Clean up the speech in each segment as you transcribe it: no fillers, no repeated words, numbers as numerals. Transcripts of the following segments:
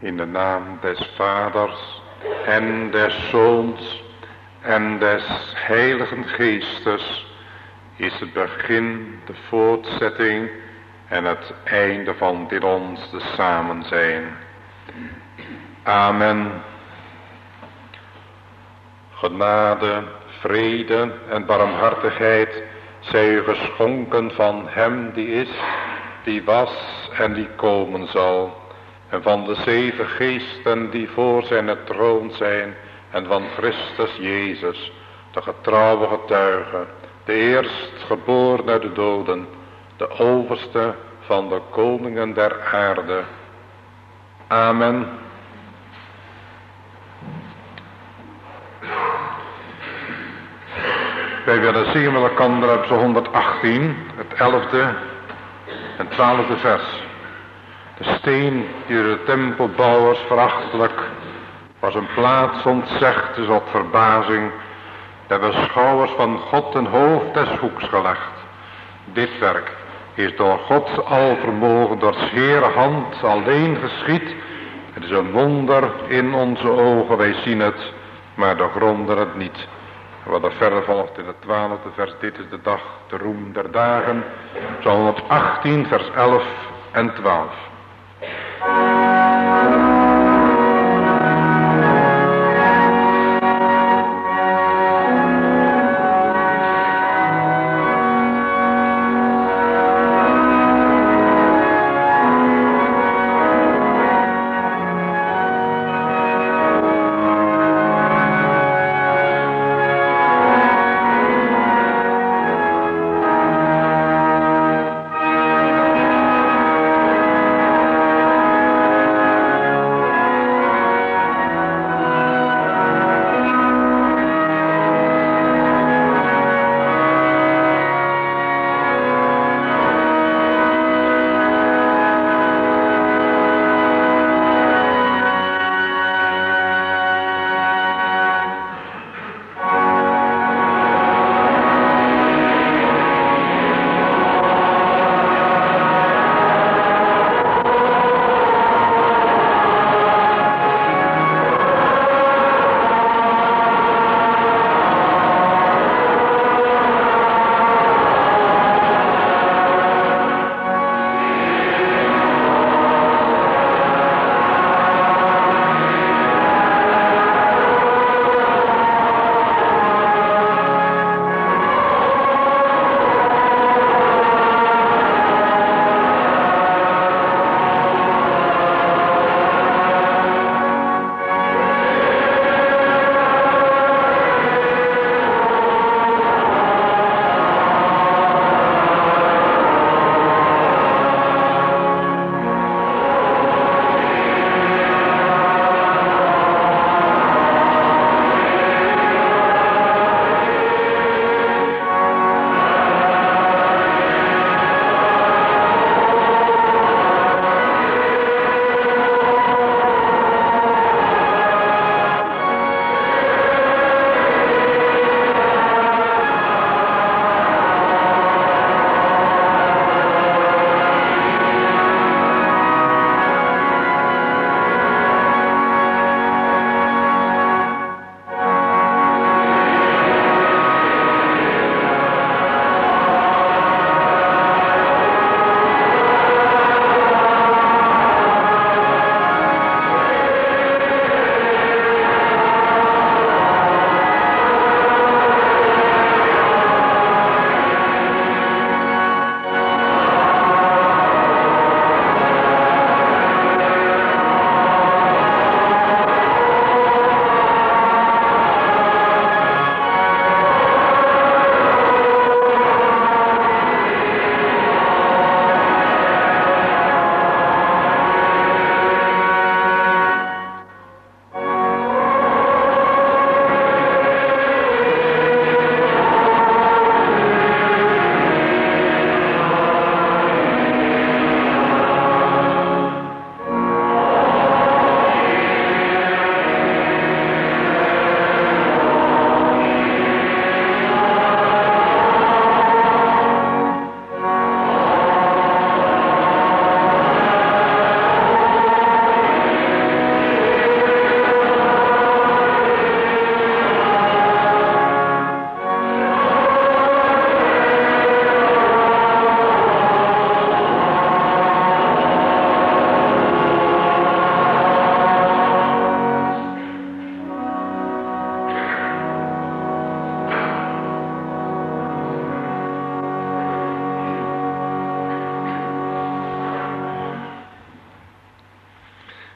In de naam des Vaders en des Zoons en des Heiligen Geestes is het begin, de voortzetting en het einde van dit ons te samen zijn. Amen. Genade, vrede en barmhartigheid zij u geschonken van hem die is, die was en die komen zal. En van de 7 geesten die voor zijn troon zijn. En van Christus Jezus, de getrouwe getuige, de eerstgeboren uit de doden, de overste van de koningen der aarde. Amen. Wij willen zingen met elkaar uit Psalm 118, het 11e en 12e vers. De steen die door de tempelbouwers verachtelijk was een plaats ontzegd is op verbazing der beschouwers van God ten hoofd des hoeks gelegd. Dit werk is door Gods alvermogen door Heere hand alleen geschied. Het is een wonder in onze ogen, wij zien het, maar doorgronden het niet. Wat er verder volgt in het 12e vers, dit is de dag, de roem der dagen, Psalm 118 vers 11 en 12.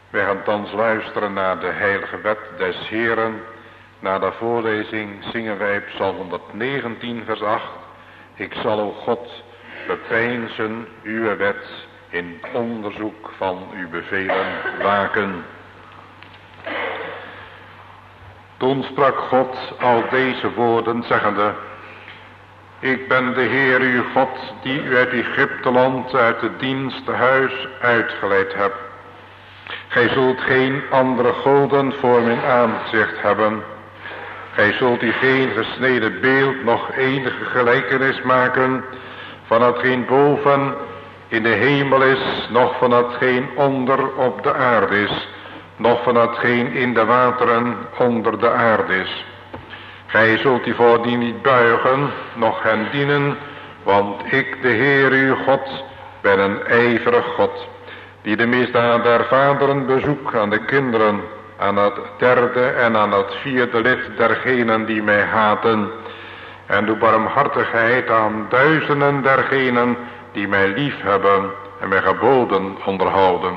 Wij gaan thans luisteren naar de heilige wet des Heeren. Na de voorlezing zingen wij Psalm 119 vers 8. Ik zal, o God, bepeinzen uw wet, in onderzoek van uw bevelen waken. Toen sprak God al deze woorden, zeggende: Ik ben de Heer uw God, die u uit Egypteland, uit het diensthuis uitgeleid heb. Gij zult geen andere goden voor mijn aangezicht hebben. Gij zult u geen gesneden beeld, nog enige gelijkenis maken van hetgeen boven in de hemel is, nog van hetgeen onder op de aarde is, nog van hetgeen in de wateren onder de aarde is. Gij zult u voor die niet buigen, noch hen dienen, want ik, de Heer uw God, ben een ijverig God, die de misdaad der vaderen bezoekt aan de kinderen, aan het derde en aan het vierde lid dergenen die mij haten, en doe barmhartigheid aan duizenden dergenen die mij lief hebben en mijn geboden onderhouden.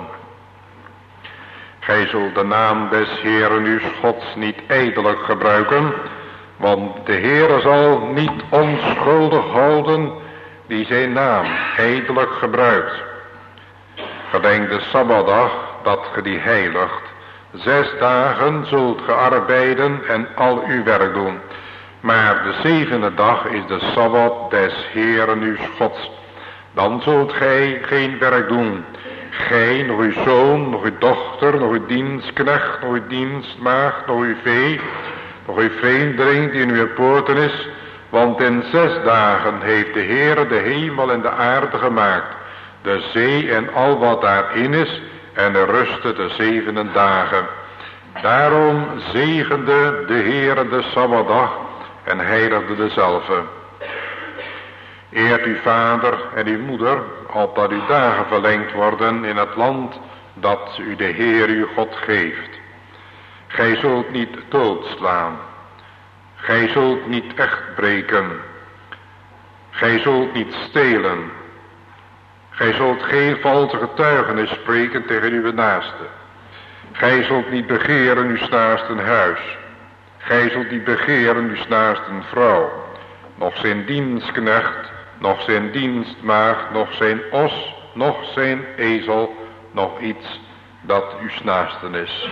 Gij zult de naam des Heeren uw Gods niet ijdelijk gebruiken, want de Heere zal niet onschuldig houden die zijn naam ijdelijk gebruikt. Gedenk de Sabbatdag, dat ge die heiligt. 6 dagen zult ge arbeiden en al uw werk doen. Maar de 7e dag is de Sabbat des Heeren uw Gods. Dan zult gij geen werk doen. Gij, nog uw zoon, nog uw dochter, nog uw dienstknecht, nog uw dienstmaagd, nog uw vee, nog uw vreemdeling die in uw poorten is. Want in 6 dagen heeft de Heere de hemel en de aarde gemaakt, de zee en al wat daarin is, en er rustte de 7e dagen. Daarom zegende de Heere de Sabbatdag en heiligde dezelve. Eert uw vader en uw moeder, opdat uw dagen verlengd worden in het land dat u de Heer uw God geeft. Gij zult niet doodslaan. Gij zult niet echt breken. Gij zult niet stelen. Gij zult geen valse getuigenis spreken tegen uw naaste. Gij zult niet begeren uw naasten huis. Gij zult niet begeren uw naasten vrouw, nog zijn dienstknecht, nog zijn dienstmaagd, nog zijn os, nog zijn ezel, nog iets dat uw naasten is.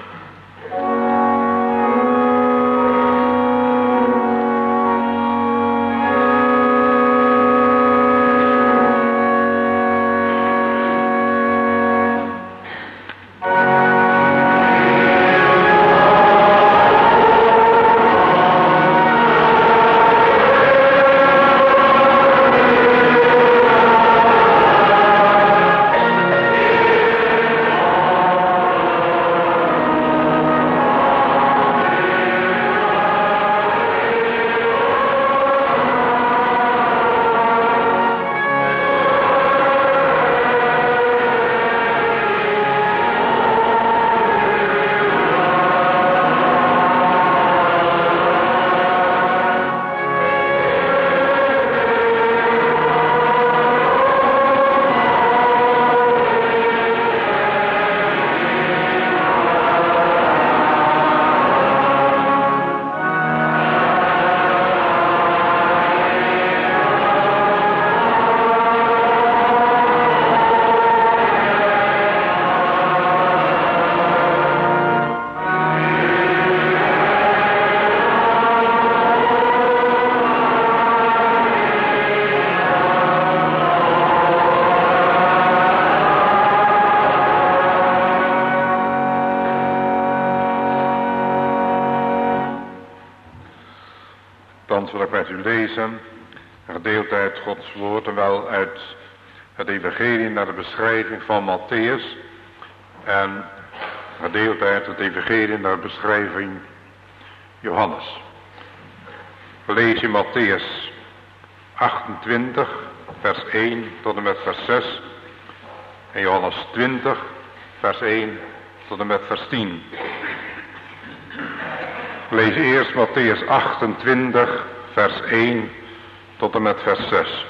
Thans wil ik met u lezen een gedeelte uit Gods woord en wel uit het evangelie naar de beschrijving van Matthäus en een gedeelte uit het evangelie naar de beschrijving Johannes. We lezen Matthäus 28 vers 1 tot en met vers 6 en Johannes 20 vers 1 tot en met vers 10. We lezen eerst Matthäus 28 vers 1 tot en met vers 6.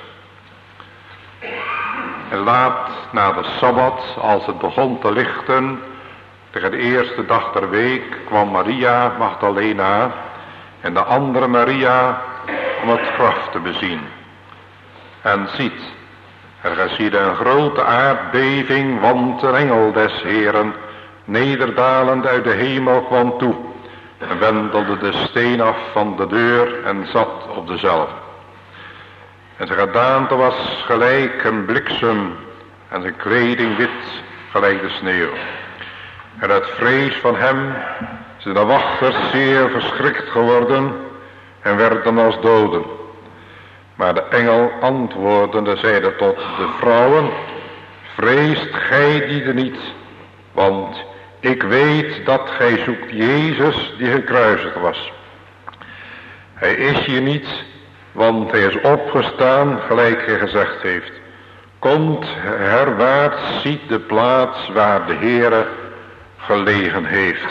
En laat na de Sabbat, als het begon te lichten, Tegen de eerste dag der week kwam Maria Magdalena en de andere Maria om het graf te bezien. En ziet, er geschiedde een grote aardbeving, want een engel des Heeren, nederdalend uit de hemel, kwam toe en wendelde de steen af van de deur en zat op dezelfde. En zijn gedaante was gelijk een bliksem en zijn kleding wit gelijk de sneeuw. En uit vrees van hem zijn de wachters zeer verschrikt geworden en werden als doden. Maar de engel antwoordende zeide tot de vrouwen: vreest gij die er niet, want ik weet dat gij zoekt Jezus die gekruisigd was. Hij is hier niet, want hij is opgestaan gelijk hij gezegd heeft. Komt herwaarts, ziet de plaats waar de Heere gelegen heeft.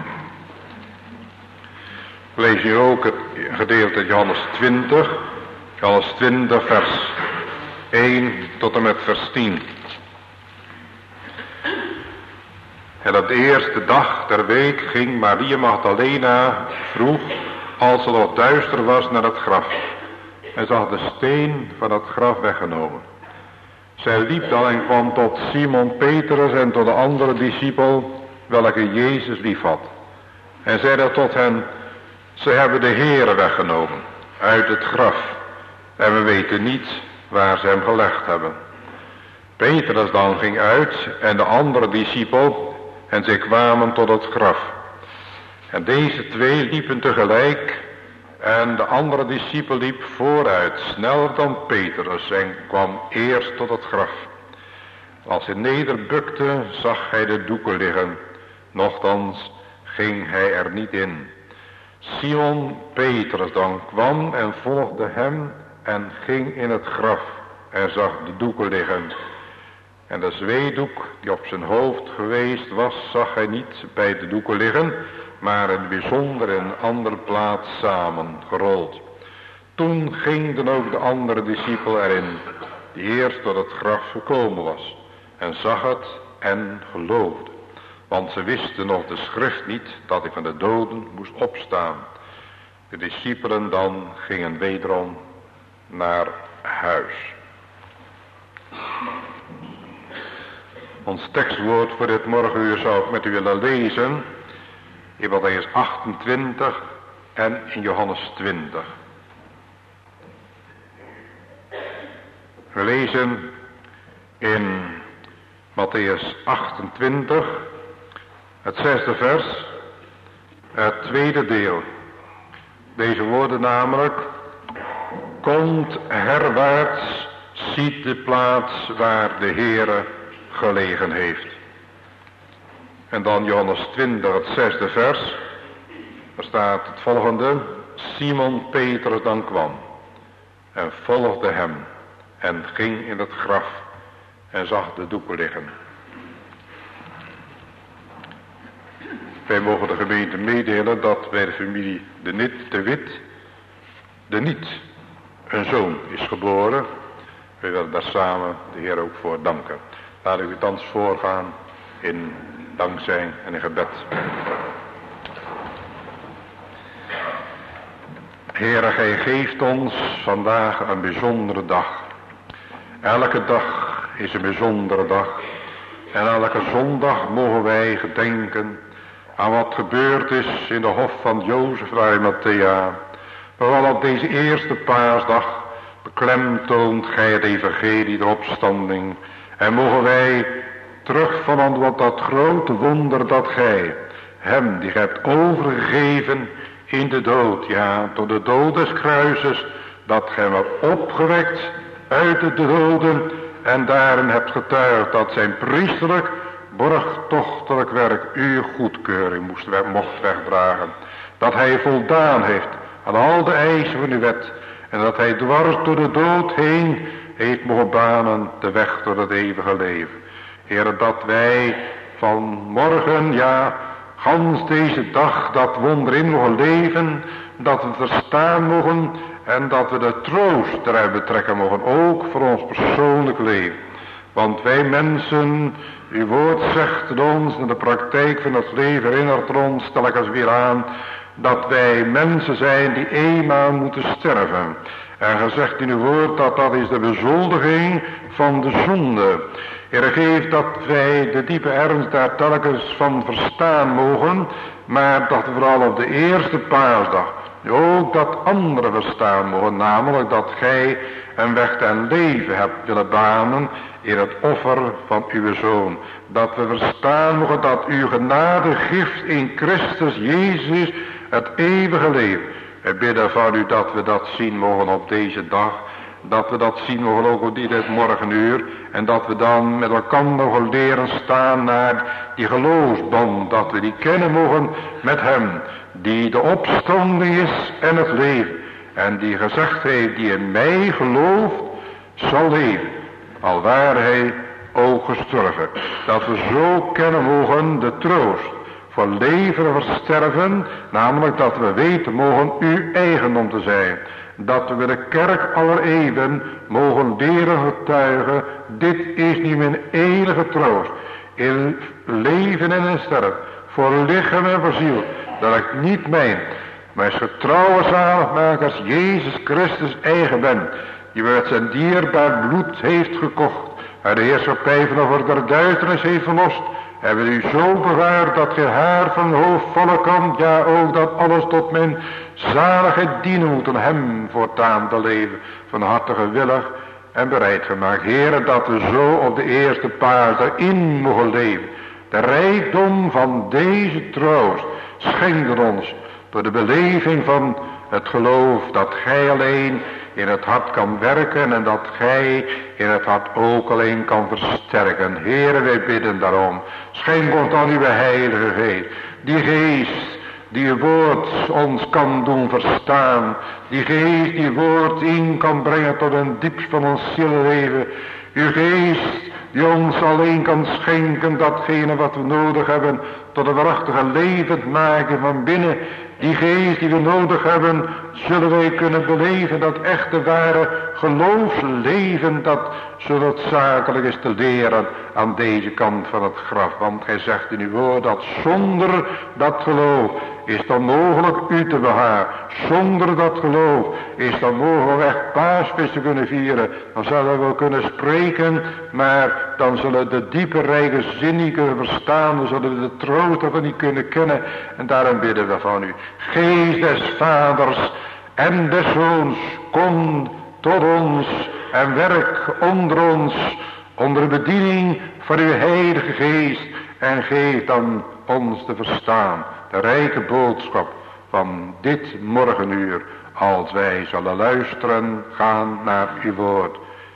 We lezen hier ook het gedeelte uit Johannes 20. Johannes 20 vers 1 tot en met vers 10. En op de eerste dag der week ging Maria Magdalena vroeg, als het nog duister was, naar het graf. En zag de steen van het graf weggenomen. Zij liep dan en kwam tot Simon Petrus en tot de andere discipel, welke Jezus lief had. En zeide tot hen: ze hebben de Heere weggenomen uit het graf. En we weten niet waar ze hem gelegd hebben. Petrus dan ging uit en de andere discipel, en zij kwamen tot het graf. En deze twee liepen tegelijk, en de andere discipel liep vooruit, sneller dan Petrus, en kwam eerst tot het graf. Als hij nederbukte, zag hij de doeken liggen, nochtans ging hij er niet in. Simon Petrus dan kwam en volgde hem en ging in het graf en zag de doeken liggen. En de zweedoek die op zijn hoofd geweest was, zag hij niet bij de doeken liggen, maar in bijzonder in een andere plaats samengerold. Toen ging dan ook de andere discipel erin, die eerst tot het graf gekomen was, en zag het en geloofde. Want ze wisten nog de schrift niet, dat hij van de doden moest opstaan. De discipelen dan gingen wederom naar huis. Ons tekstwoord voor dit morgenuur zou ik met u willen lezen in Mattheüs 28 en in Johannes 20. We lezen in Mattheüs 28 het 6e vers, het tweede deel. Deze woorden namelijk: komt herwaarts, ziet de plaats waar de Heere gelegen heeft. En dan Johannes 20, het 6e vers. Daar staat het volgende: Simon Petrus dan kwam en volgde hem en ging in het graf en zag de doeken liggen. Wij mogen de gemeente meedelen dat bij de familie de Wit een zoon is geboren. We willen daar samen de Heer ook voor danken. Laat ik u thans voorgaan in dankzijn en in gebed. Heere, gij geeft ons vandaag een bijzondere dag. Elke dag is een bijzondere dag. En elke zondag mogen wij gedenken aan wat gebeurd is in de hof van Jozef en Arimathea. Vooral op deze eerste paasdag beklemtoont gij het evangelie der opstanding. En mogen wij terug van dat grote wonder dat gij hem die gij hebt overgegeven in de dood, ja, tot de dood des kruises, dat gij hem hebt opgewekt uit de doden en daarin hebt getuigd dat zijn priesterlijk, borgtochtelijk werk uw goedkeuring mocht wegdragen. Dat hij voldaan heeft aan al de eisen van uw wet en dat hij dwars door de dood heen heeft mogen banen de weg door het eeuwige leven. Heere, dat wij vanmorgen, ja, gans deze dag dat wonder in mogen leven, dat we verstaan mogen en dat we de troost eruit betrekken mogen, ook voor ons persoonlijk leven. Want wij mensen, uw woord zegt ons, en de praktijk van het leven herinnert ons telkens weer aan, dat wij mensen zijn die eenmaal moeten sterven. En gezegd in uw woord dat dat is de bezoldiging van de zonde. Heer, geeft dat wij de diepe ernst daar telkens van verstaan mogen, maar dat we vooral op de eerste paasdag ook dat andere verstaan mogen, namelijk dat gij een weg ten leven hebt willen banen in het offer van uw Zoon. Dat we verstaan mogen dat uw genade gift in Christus Jezus het eeuwige leven. We bidden van u dat we dat zien mogen op deze dag. Dat we dat zien mogen ook op dit morgenuur. En dat we dan met elkaar mogen leren staan naar die geloofsband. Dat we die kennen mogen met hem. Die de opstanding is en het leven. En die gezegd heeft, die in mij gelooft, zal leven. Al waar hij ook gestorven. Dat we zo kennen mogen de troost. Voor leven en voor sterven. Namelijk dat we weten mogen uw eigendom te zijn. Dat we de kerk aller eeuwen mogen leren getuigen. Dit is niet mijn enige troost. In leven en in sterven. Voor lichaam en voor ziel. Dat ik niet mijn. Maar als getrouwe zaligmakers Jezus Christus eigen ben. Die met zijn dierbaar bloed heeft gekocht. En de heerschappij van over der duisternis heeft verlost. Hebben u zo bewaard dat geen haar van het hoofd vallen kan. Ja, ook dat alles tot mijn zaligheid dienen moet. En hem voortaan te leven. Van harte gewillig en bereid gemaakt. Heere, dat we zo op de eerste paasdag in mogen leven. De rijkdom van deze troost schenkt ons. Door de beleving van het geloof dat gij alleen in het hart kan werken en dat gij in het hart ook alleen kan versterken. Heere, wij bidden daarom. Schenk ons dan uw heilige geest. Die geest die uw woord ons kan doen verstaan. Die geest die uw woord in kan brengen tot een diepst van ons zielleven. Uw geest die ons alleen kan schenken datgene wat we nodig hebben tot een waarachtige levend maken van binnen. Die geest die we nodig hebben, zullen wij kunnen beleven, dat echte ware geloofsleven, dat zo noodzakelijk is te leren aan deze kant van het graf. Want gij zegt in uw woord dat zonder dat geloof is dan mogelijk u te behagen. Zonder dat geloof is dan mogelijk echt paasfeest te kunnen vieren. Dan zullen we wel kunnen spreken, maar dan zullen de diepe rijke zin niet kunnen verstaan. Dan zullen we de troost ervan niet kunnen kennen. En daarom bidden we van u. Geest des Vaders en des Zoons, kom tot ons en werk onder ons, onder bediening van uw heilige geest. En geef dan ons te verstaan de rijke boodschap van dit morgenuur, als wij zullen luisteren, gaan naar uw woord.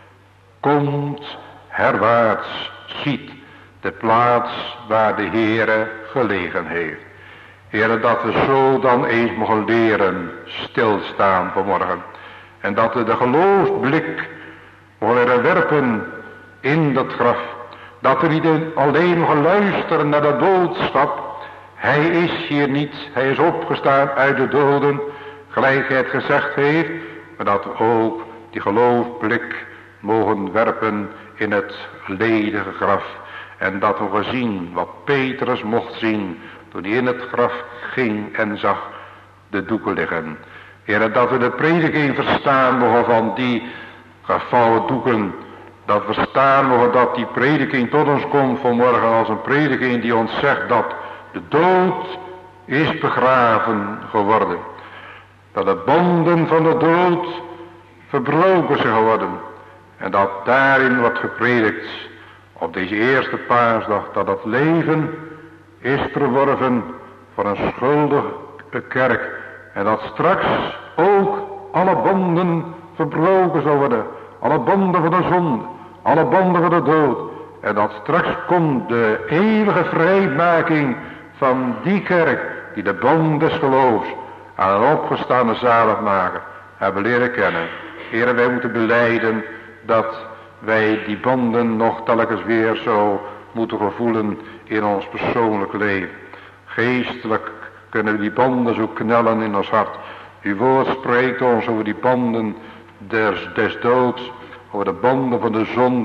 Komt herwaarts, ziet de plaats waar de Heere gelegen heeft. Heere, dat we zo dan eens mogen leren stilstaan vanmorgen. En dat we de geloofsblik mogen werpen in dat graf. Dat we niet alleen mogen luisteren naar de boodschap. Hij is hier niet, hij is opgestaan uit de doden, gelijk hij het gezegd heeft. Maar dat we ook die geloofsblik mogen werpen in het ledige graf. En dat we zien wat Petrus mocht zien toen hij in het graf ging en zag de doeken liggen. Heer, dat we de prediking verstaan mogen van die gevouwen doeken. Dat we verstaan mogen dat die prediking tot ons komt vanmorgen als een prediking die ons zegt dat de dood is begraven geworden. Dat de banden van de dood verbroken zijn geworden. En dat daarin wordt gepredikt op deze eerste paasdag dat het leven is verworven voor een schuldige kerk. En dat straks ook alle banden verbroken zal worden. Alle banden van de zonde. Alle banden van de dood. En dat straks komt de eeuwige vrijmaking van die kerk die de band des geloofs aan een opgestaande zaligmaker hebben leren kennen. Heren, wij moeten belijden dat wij die banden nog telkens weer zo moeten gevoelen in ons persoonlijk leven. Geestelijk kunnen we die banden zo knellen in ons hart. Uw woord spreekt ons over die banden des doods, over de banden van de zonde,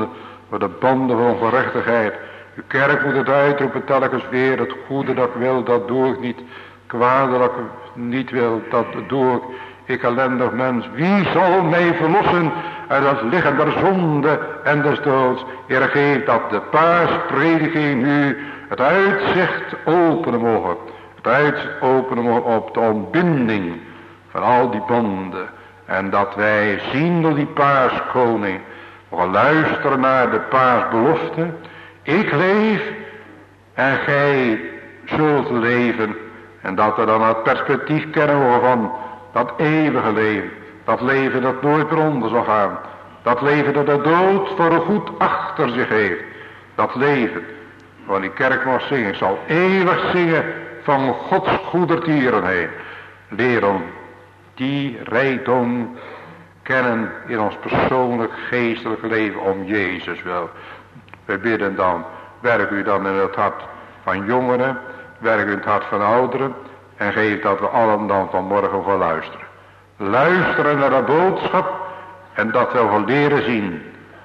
voor de banden van ongerechtigheid. Uw kerk moet het uitroepen telkens weer. Het goede dat ik wil, dat doe ik niet. Het kwade dat ik niet wil, dat doe ik. Ik ellendig mens, wie zal mij verlossen uit het lichaam der zonde en des doods? Heer, geef dat de paasprediking nu het uitzicht openen mogen. Het uitzicht openen mogen op de ontbinding van al die banden. En dat wij zien door die paaskoning. Mogen luisteren naar de paasbelofte. Ik leef en gij zult leven. En dat we dan het perspectief kennen van dat eeuwige leven. Dat leven dat nooit meer onder zal gaan. Dat leven dat de dood voor goed achter zich heeft. Dat leven van die kerk mag zingen. Ik zal eeuwig zingen van Gods goedertieren heen. Leren die rijkdom kennen in ons persoonlijk geestelijk leven om Jezus wil. We bidden dan, werk u dan in het hart van jongeren, werk u in het hart van ouderen en geef dat we allen dan vanmorgen gaan luisteren. Luisteren naar de boodschap en dat we gaan leren zien.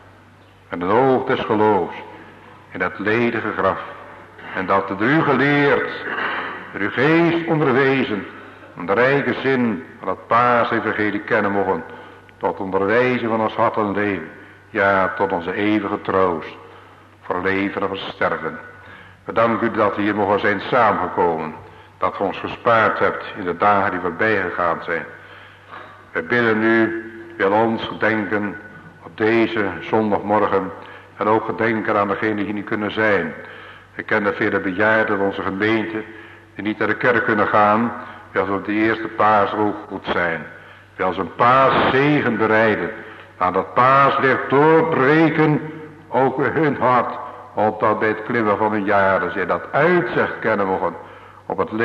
En het oog des geloofs in het ledige graf. En dat het u geleerd, door uw geest onderwezen, om de rijke zin van het paasevangelie kennen mogen, tot onderwijzen van ons hart en leven, ja, tot onze eeuwige troost, voor leven en voor sterven. We danken u dat we hier mogen zijn samengekomen, dat u ons gespaard hebt in de dagen die voorbij gegaan zijn. We bidden u, wil ons gedenken op deze zondagmorgen en ook gedenken aan degenen die niet kunnen zijn. We kennen vele bejaarden van onze gemeente die niet naar de kerk kunnen gaan, wil ze op de eerste paasroeg goed zijn. Wil ze een paaszegen bereiden. Aan dat paaslicht doorbreken, ook in hun hart, opdat bij het klimmen van hun jaren zij dat uitzicht kennen mogen op het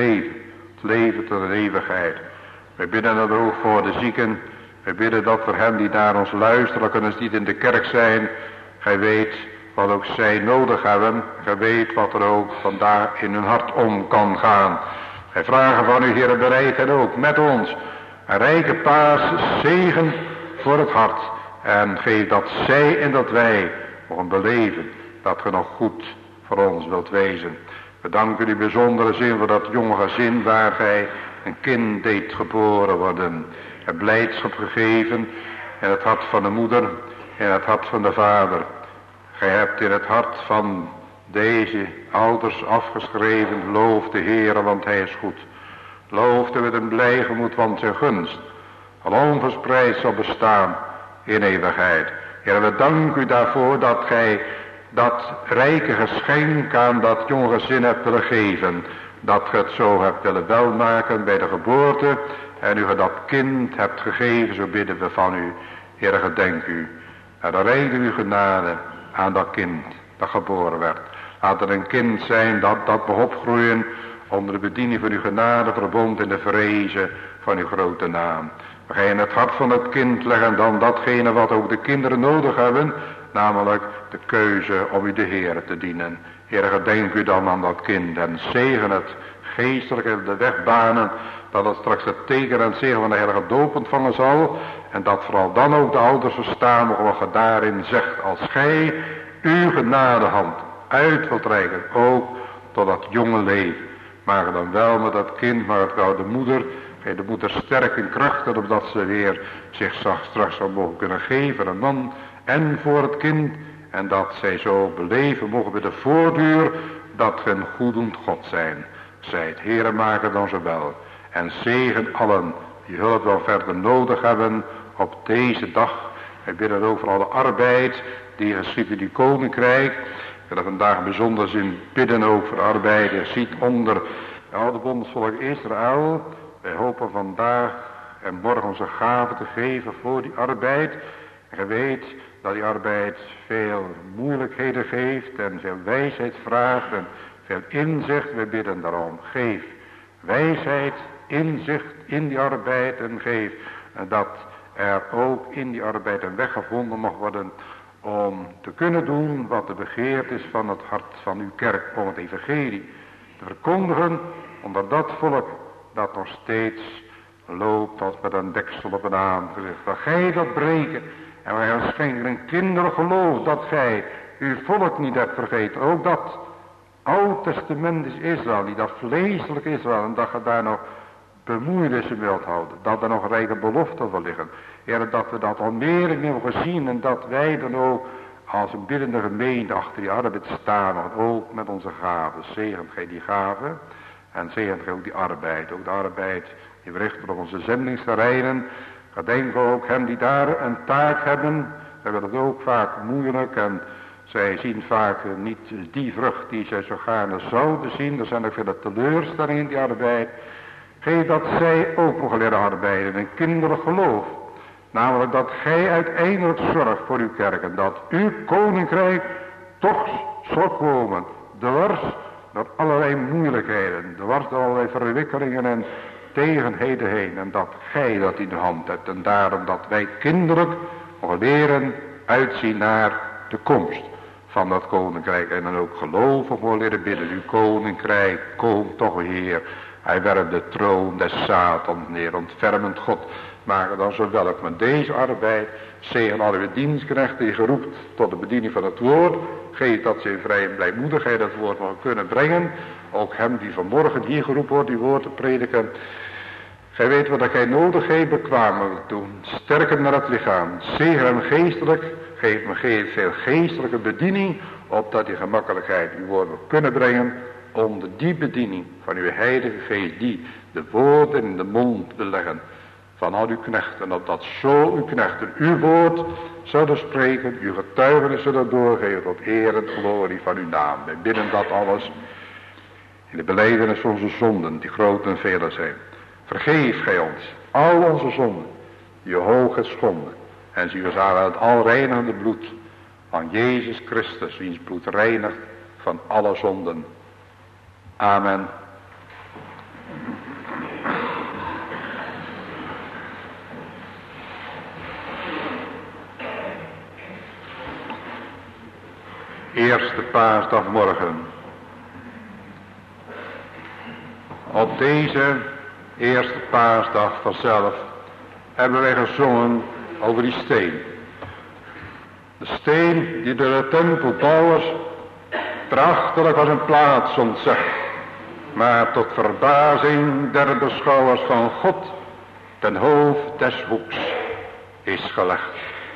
leven tot de eeuwigheid. Wij bidden dat ook voor de zieken. Wij bidden dat voor hen die naar ons luisteren, kunnen ze niet in de kerk zijn. Gij weet wat ook zij nodig hebben. Gij weet wat er ook vandaag in hun hart om kan gaan. Wij vragen van u, Heer, bereid ook met ons een rijke paaszegen voor het hart. En geef dat zij en dat wij mogen beleven dat ge nog goed voor ons wilt wezen. We danken u bijzondere zin voor dat jonge gezin waar gij een kind deed geboren worden. En blijdschap gegeven in het hart van de moeder en het hart van de vader. Gij hebt in het hart van deze ouders afgeschreven, loof de Heere, want hij is goed. Loof met een blij gemoed, want zijn gunst al onverspreid zal bestaan in eeuwigheid. Heer, we danken u daarvoor dat gij dat rijke geschenk aan dat jonge gezin hebt willen geven. Dat ge het zo hebt willen welmaken bij de geboorte. En u dat kind hebt gegeven, zo bidden we van u. Heer, gedenk u. En dan rijden uw genade aan dat kind dat geboren werd. Laat er een kind zijn dat mag opgroeien onder de bediening van uw genade verbond in de vrezen van uw grote naam. We gaan in het hart van het kind leggen dan datgene wat ook de kinderen nodig hebben. Namelijk de keuze om u de Heer te dienen. Heer, gedenk u dan aan dat kind en zegen het geestelijk de weg banen. Dat het straks het teken en zegen van de heilige doop ontvangen zal. En dat vooral dan ook de ouders verstaan wat je daarin zegt. Als gij uw genadehand uit wilt reiken, ook tot dat jonge leven. Maar dan wel met dat kind, maar het wou de moeder. Geef de moeder sterk en krachtig, opdat ze weer zich straks zou mogen kunnen geven. Een man en voor het kind. En dat zij zo beleven mogen bij de voortduur. Dat we een goedend God zijn. Zij het Heere maken dan zo wel. En zegen allen die hulp wel verder nodig hebben op deze dag. Wij bidden ook voor alle arbeid die geschiet in die koninkrijk. We willen vandaag bijzonder zin bidden ook voor arbeiders. Ziet onder het oude bondsvolk Israël. Wij hopen vandaag en morgen onze gaven te geven voor die arbeid. En je weet dat die arbeid veel moeilijkheden geeft en veel wijsheid vraagt en veel inzicht. We bidden daarom. Geef wijsheid, inzicht in die arbeid en geef dat er ook in die arbeid een weg gevonden mag worden om te kunnen doen wat de begeerte is van het hart van uw kerk, om het evangelie te verkondigen onder dat volk dat nog steeds loopt als met een deksel op een aangezicht. Dat gij dat breken en wij ons schenken een kindergeloof dat gij uw volk niet hebt vergeten. Ook dat oud-testamentisch Israël, die dat vleeselijk Israël, en dat je daar nog bemoeienissen wilt houden. Dat er nog rijke beloften wil liggen. Heer, dat we dat al meer hebben gezien en dat wij dan ook als een biddende gemeente achter die arbeid staan. En ook met onze gaven. Zegent gij die gaven en zegent gij ook die arbeid. Ook de arbeid die we richten op onze zendingsterreinen. Gedenk ook hen die daar een taak hebben. Zij hebben het ook vaak moeilijk en zij zien vaak niet die vrucht die zij zo gaarne zouden zien. Er zijn ook veel teleurstellingen in die arbeid. Geef dat zij ook mogen leren arbeiden in kinderlijk geloof. Namelijk dat gij uiteindelijk zorgt voor uw kerk. En dat uw koninkrijk toch zal komen. Dwars door allerlei moeilijkheden. Dwars door allerlei verwikkelingen en tegenheden heen. En dat gij dat in de hand hebt. En daarom dat wij kinderlijk mogen leren uitzien naar de komst van dat koninkrijk. En dan ook geloven voor leren bidden. Uw koninkrijk, kom toch Heer. Hij werpt de troon des Satans neer. Ontfermend God, maken dan zo welk met deze arbeid. Zegen alle dienstknechten die geroept tot de bediening van het woord. Geef dat ze in vrije blijmoedigheid het woord mogen kunnen brengen. Ook hem die vanmorgen hier geroepen wordt, die woord te prediken. Gij weet wat dat gij nodig heeft, bekwamen te doen. Sterker naar het lichaam. Zegen hem geestelijk. Geef me veel geestelijke bediening. Opdat die gemakkelijkheid uw woord wil kunnen brengen. Onder die bediening van uw heilige geest. Die de woorden in de mond wil leggen. Van al uw knechten. Opdat zo uw knechten uw woord zouden spreken. Uw getuigenis zullen doorgeven. Tot eer en glorie van uw naam. Wij bidden dat alles. In de belijdenis van onze zonden. Die groot en vele zijn. Vergeef gij ons al onze zonden, die hoog geschonden, en zie ons aan het alreinigende bloed van Jezus Christus, wiens bloed reinigt van alle zonden. Amen. Eerste paasdagmorgen. Op deze eerste paasdag vanzelf hebben wij gezongen over die steen. De steen die door de tempelbouwers prachtelijk als een plaats ontzegt, maar tot verbazing der beschouwers van God ten hoofd des hoeks is gelegd.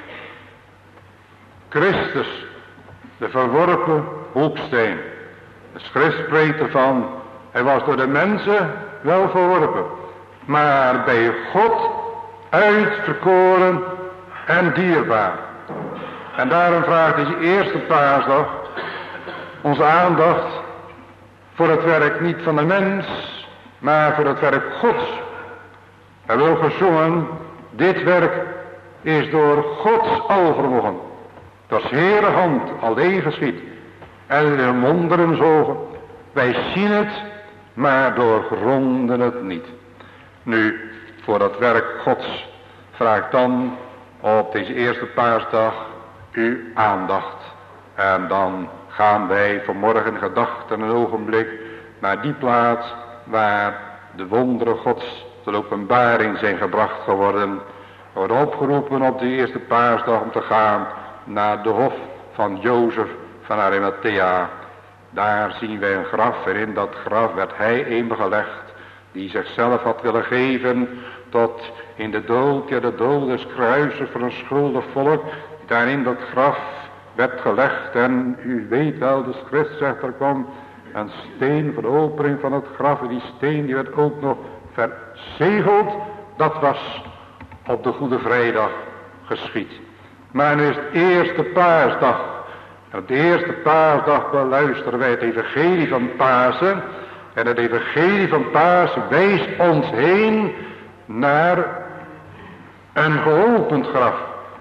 Christus, de verworpen hoeksteen. De schrift spreekt ervan, hij was door de mensen wel verworpen, maar bij God uitverkoren en dierbaar. En daarom vraagt deze eerste paasdag onze aandacht voor het werk niet van de mens, maar voor het werk Gods. Er wordt gezongen, dit werk is door Gods alvermogen, door 's Heere hand alleen geschied, en in wonderen zogen. Wij zien het, maar doorgronden het niet. Nu, voor dat werk Gods vraag dan op deze eerste paasdag uw aandacht. En dan gaan wij vanmorgen gedachten een ogenblik naar die plaats waar de wonderen Gods tot openbaring zijn gebracht geworden. We worden opgeroepen op de eerste paasdag om te gaan naar de hof van Jozef van Arimathea. Daar zien wij een graf en in dat graf werd hij een gelegd die zichzelf had willen geven tot in de dood, ja de dood des kruises voor een schuldig volk. Daar in dat graf werd gelegd en u weet wel, de schrift zegt er kwam een steen voor de opening van het graf. En die steen die werd ook nog verzegeld. Dat was op de Goede Vrijdag geschied. Maar nu is het eerste paasdag. En op de eerste paasdag beluisteren wij het evangelie van Pasen. En het evangelie van Pasen wijst ons heen naar een geopend graf.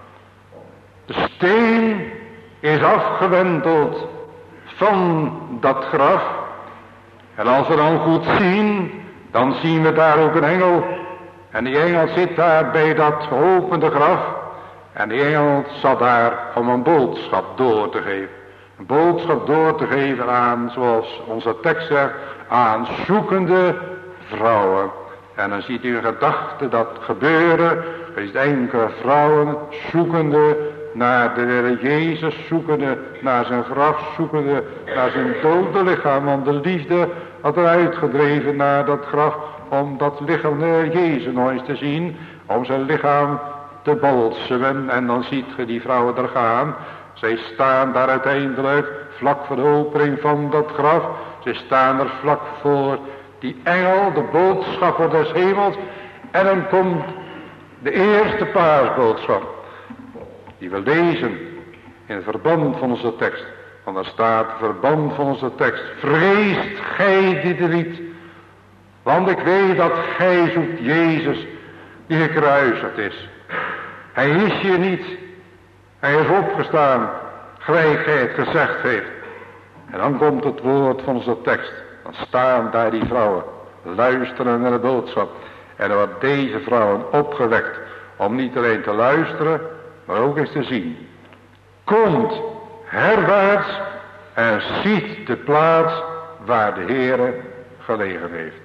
De steen is afgewenteld van dat graf. En als we dan goed zien, dan zien we daar ook een engel. En die engel zit daar bij dat geopende graf. En die engel zat daar om een boodschap door te geven. Een boodschap door te geven aan, zoals onze tekst zegt, aan zoekende vrouwen. En dan ziet u in gedachten dat gebeuren. Er is enkele vrouwen, zoekende naar de Heer Jezus zoekende, naar zijn graf zoekende, naar zijn dode lichaam. Want de liefde had eruit gedreven naar dat graf, om dat lichaam de Heer Jezus nog eens te zien, om zijn lichaam te balsemen. En dan ziet ge die vrouwen er gaan. Zij staan daar uiteindelijk vlak voor de opening van dat graf. Zij staan er vlak voor die engel, de boodschapper des hemels. En dan komt de eerste paasboodschap, die we lezen in het verband van onze tekst. Want daar staat verband van onze tekst: vreest gij dit niet, want ik weet dat gij zoekt Jezus die gekruisigd is. Hij is hier niet, hij is opgestaan, gelijk gij het gezegd heeft. En dan komt het woord van onze tekst. Dan staan daar die vrouwen, luisteren naar de boodschap. En dan wordt deze vrouwen opgewekt om niet alleen te luisteren, maar ook eens te zien. Komt herwaarts en ziet de plaats waar de Heere gelegen heeft.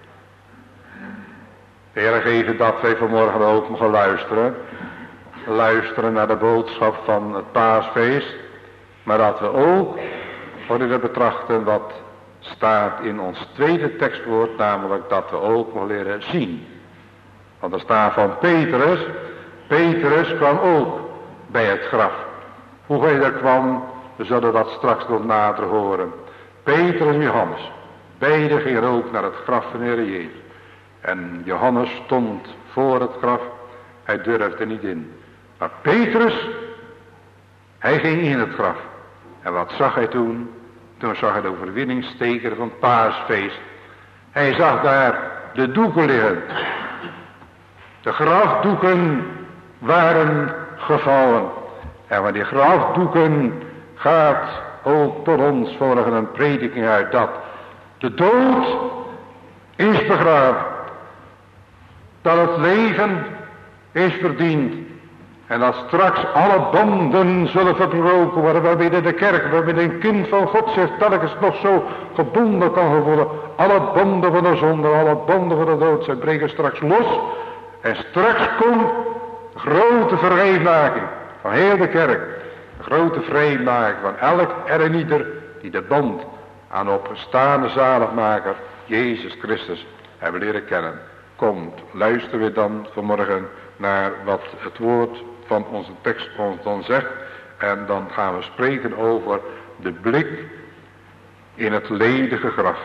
De Heere geven dat wij vanmorgen ook mogen luisteren. Luisteren naar de boodschap van het paasfeest. Maar dat we ook worden betrachten wat staat in ons tweede tekstwoord. Namelijk dat we ook mogen leren zien. Want er staat van Petrus. Petrus kwam ook bij het graf. Hoe hij er kwam, we zullen dat straks nog nader horen. Petrus en Johannes. Beiden gingen ook naar het graf van de Heer Jezus. En Johannes stond voor het graf. Hij durfde niet in. Maar Petrus, hij ging in het graf. En wat zag hij toen? Toen zag hij de overwinningsteken van het paasfeest. Hij zag daar de doeken liggen. De grafdoeken waren gevallen. En van die grafdoeken gaat ook tot ons volgen een prediking uit dat de dood is begraven. Dat het leven is verdiend. En dat straks alle banden zullen verbroken worden, waarbij de kerk, waarbij een kind van God zich telkens nog zo gebonden kan gevoelen. Alle banden van de zonde, alle banden van de dood, zij breken straks los. En straks komt de grote vrijmaking van heel de kerk. De grote vrijmaking van elk en ieder die de band aan de opgestane zaligmaker, Jezus Christus, hebben leren kennen. Komt, luisteren we dan vanmorgen naar wat het woord van onze tekst ons dan zegt. En dan gaan we spreken over de blik in het ledige graf.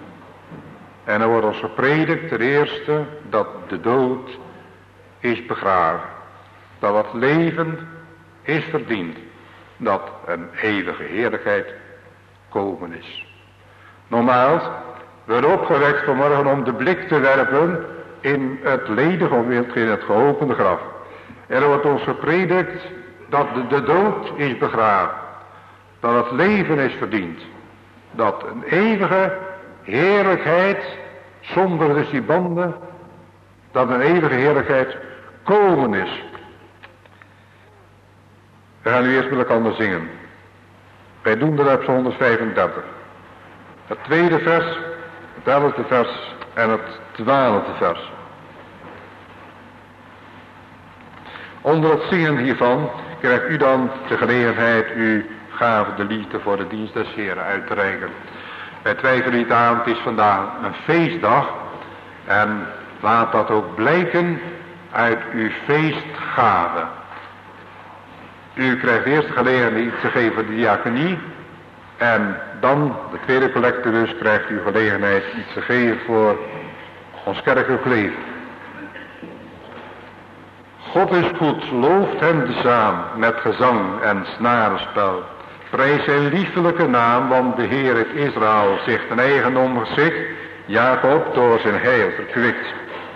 En er wordt ons gepredikt ten eerste dat de dood is begraven. Dat wat leven is verdiend. Dat een eeuwige heerlijkheid komen is. Nogmaals, we worden opgewekt vanmorgen om de blik te werpen in het ledige of in het geopende graf. En er wordt ons gepredikt dat de dood is begraven. Dat het leven is verdiend. Dat een eeuwige heerlijkheid, zonder dus die banden, dat een eeuwige heerlijkheid komen is. We gaan nu eerst met elkaar zingen. Wij doen dat op Psalm 135. Het tweede vers, het 11e vers en het 12e vers. Onder het zingen hiervan krijgt u dan de gelegenheid uw gave de liefde voor de dienst des Heren uit te reiken. Wij twijfelen niet aan, het is vandaag een feestdag. En laat dat ook blijken uit uw feestgave. U krijgt eerst de gelegenheid iets te geven voor de diaconie. En dan, de tweede collecte dus, krijgt u gelegenheid iets te geven voor ons kerkelijk leven. God is goed, looft hem tezaam met gezang en snarenspel. Prijs zijn liefelijke naam, want de Heer heeft Israël zich ten eigendom geschikt, Jacob door zijn heil verkwikt.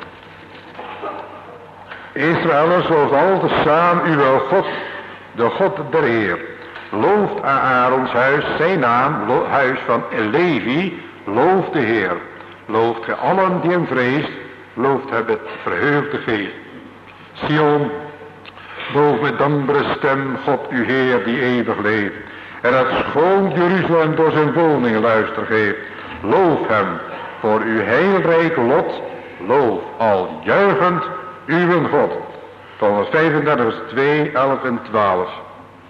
Israël zoals altijd saam uw God, de God der Heer. Looft Aarons huis, zijn naam, huis van Levi, looft de Heer. Looft gij allen die hem vreest, looft hem het verheugde geest. Sion, loof met dankbare stem God uw Heer die eeuwig leeft. En het schoon Jeruzalem door zijn woning luister geeft. Loof hem voor uw heilrijk lot, loof al juichend uw God. Van het 35 vers 2, 11 en 12.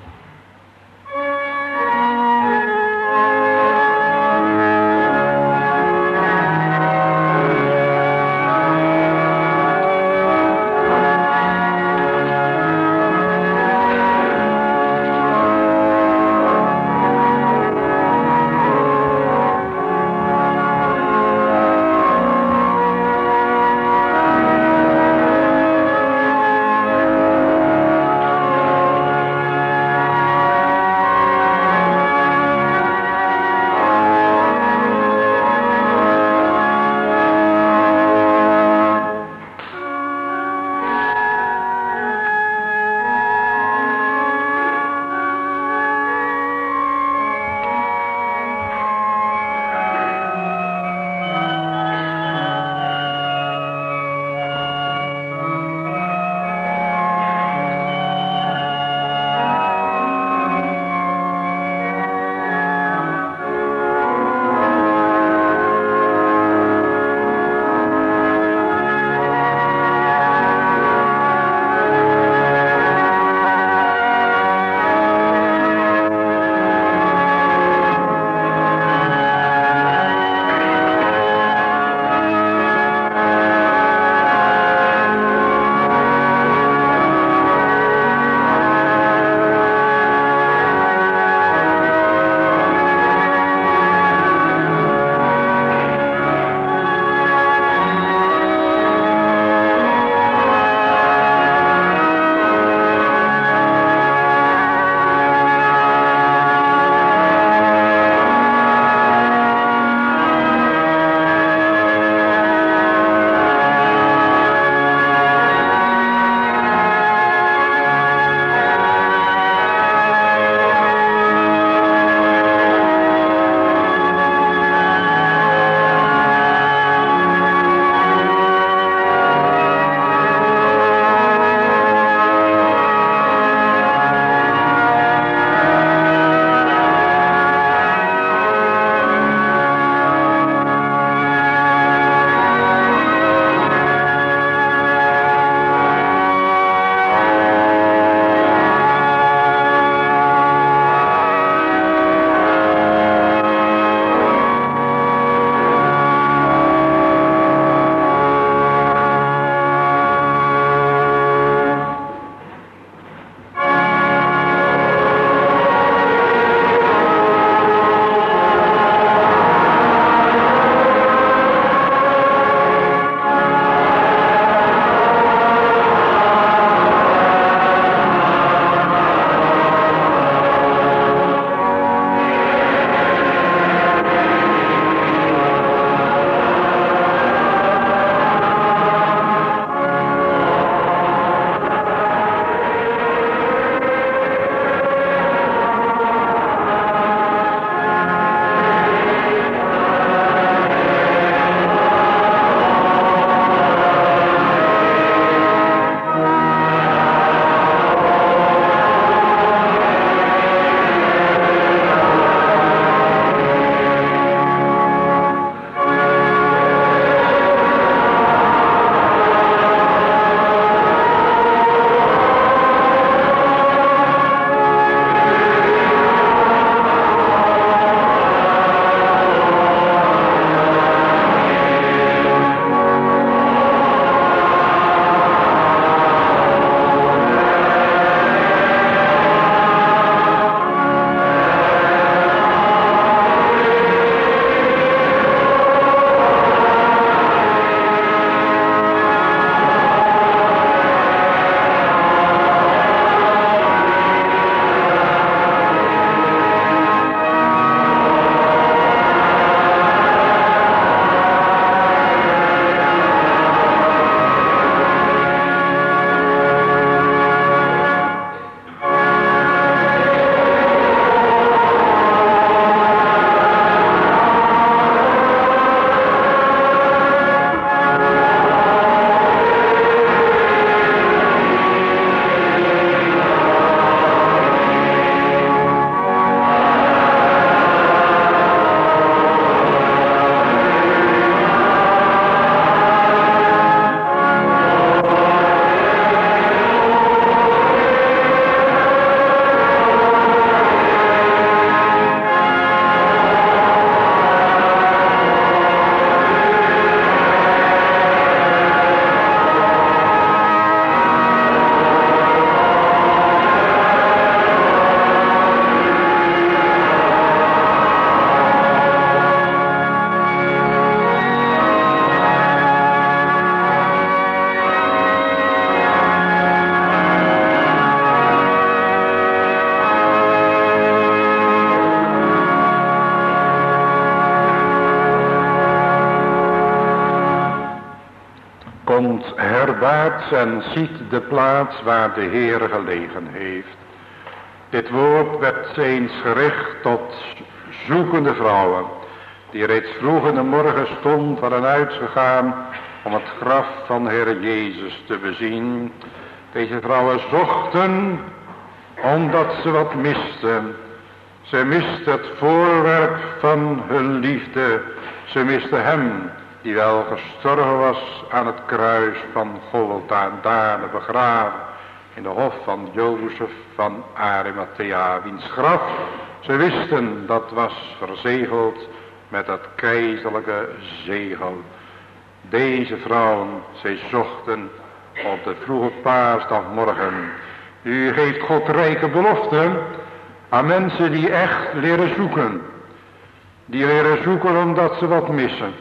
komt herwaarts en ziet de plaats waar de Heer gelegen heeft. Dit woord werd eens gericht tot zoekende vrouwen, die reeds vroeg in de morgen stond, waren uitgegaan om het graf van Heer Jezus te bezien. Deze vrouwen zochten omdat ze wat misten. Ze misten het voorwerp van hun liefde. Ze misten hem die wel gestorven was aan het kruis van Golgotha en daar begraven in de hof van Jozef van Arimathea, wiens graf, ze wisten, dat was verzegeld met het keizerlijke zegel. Deze vrouwen, zij zochten op de vroege paasdagmorgen. U geeft God rijke beloften aan mensen die echt leren zoeken. Die leren zoeken omdat ze wat missen.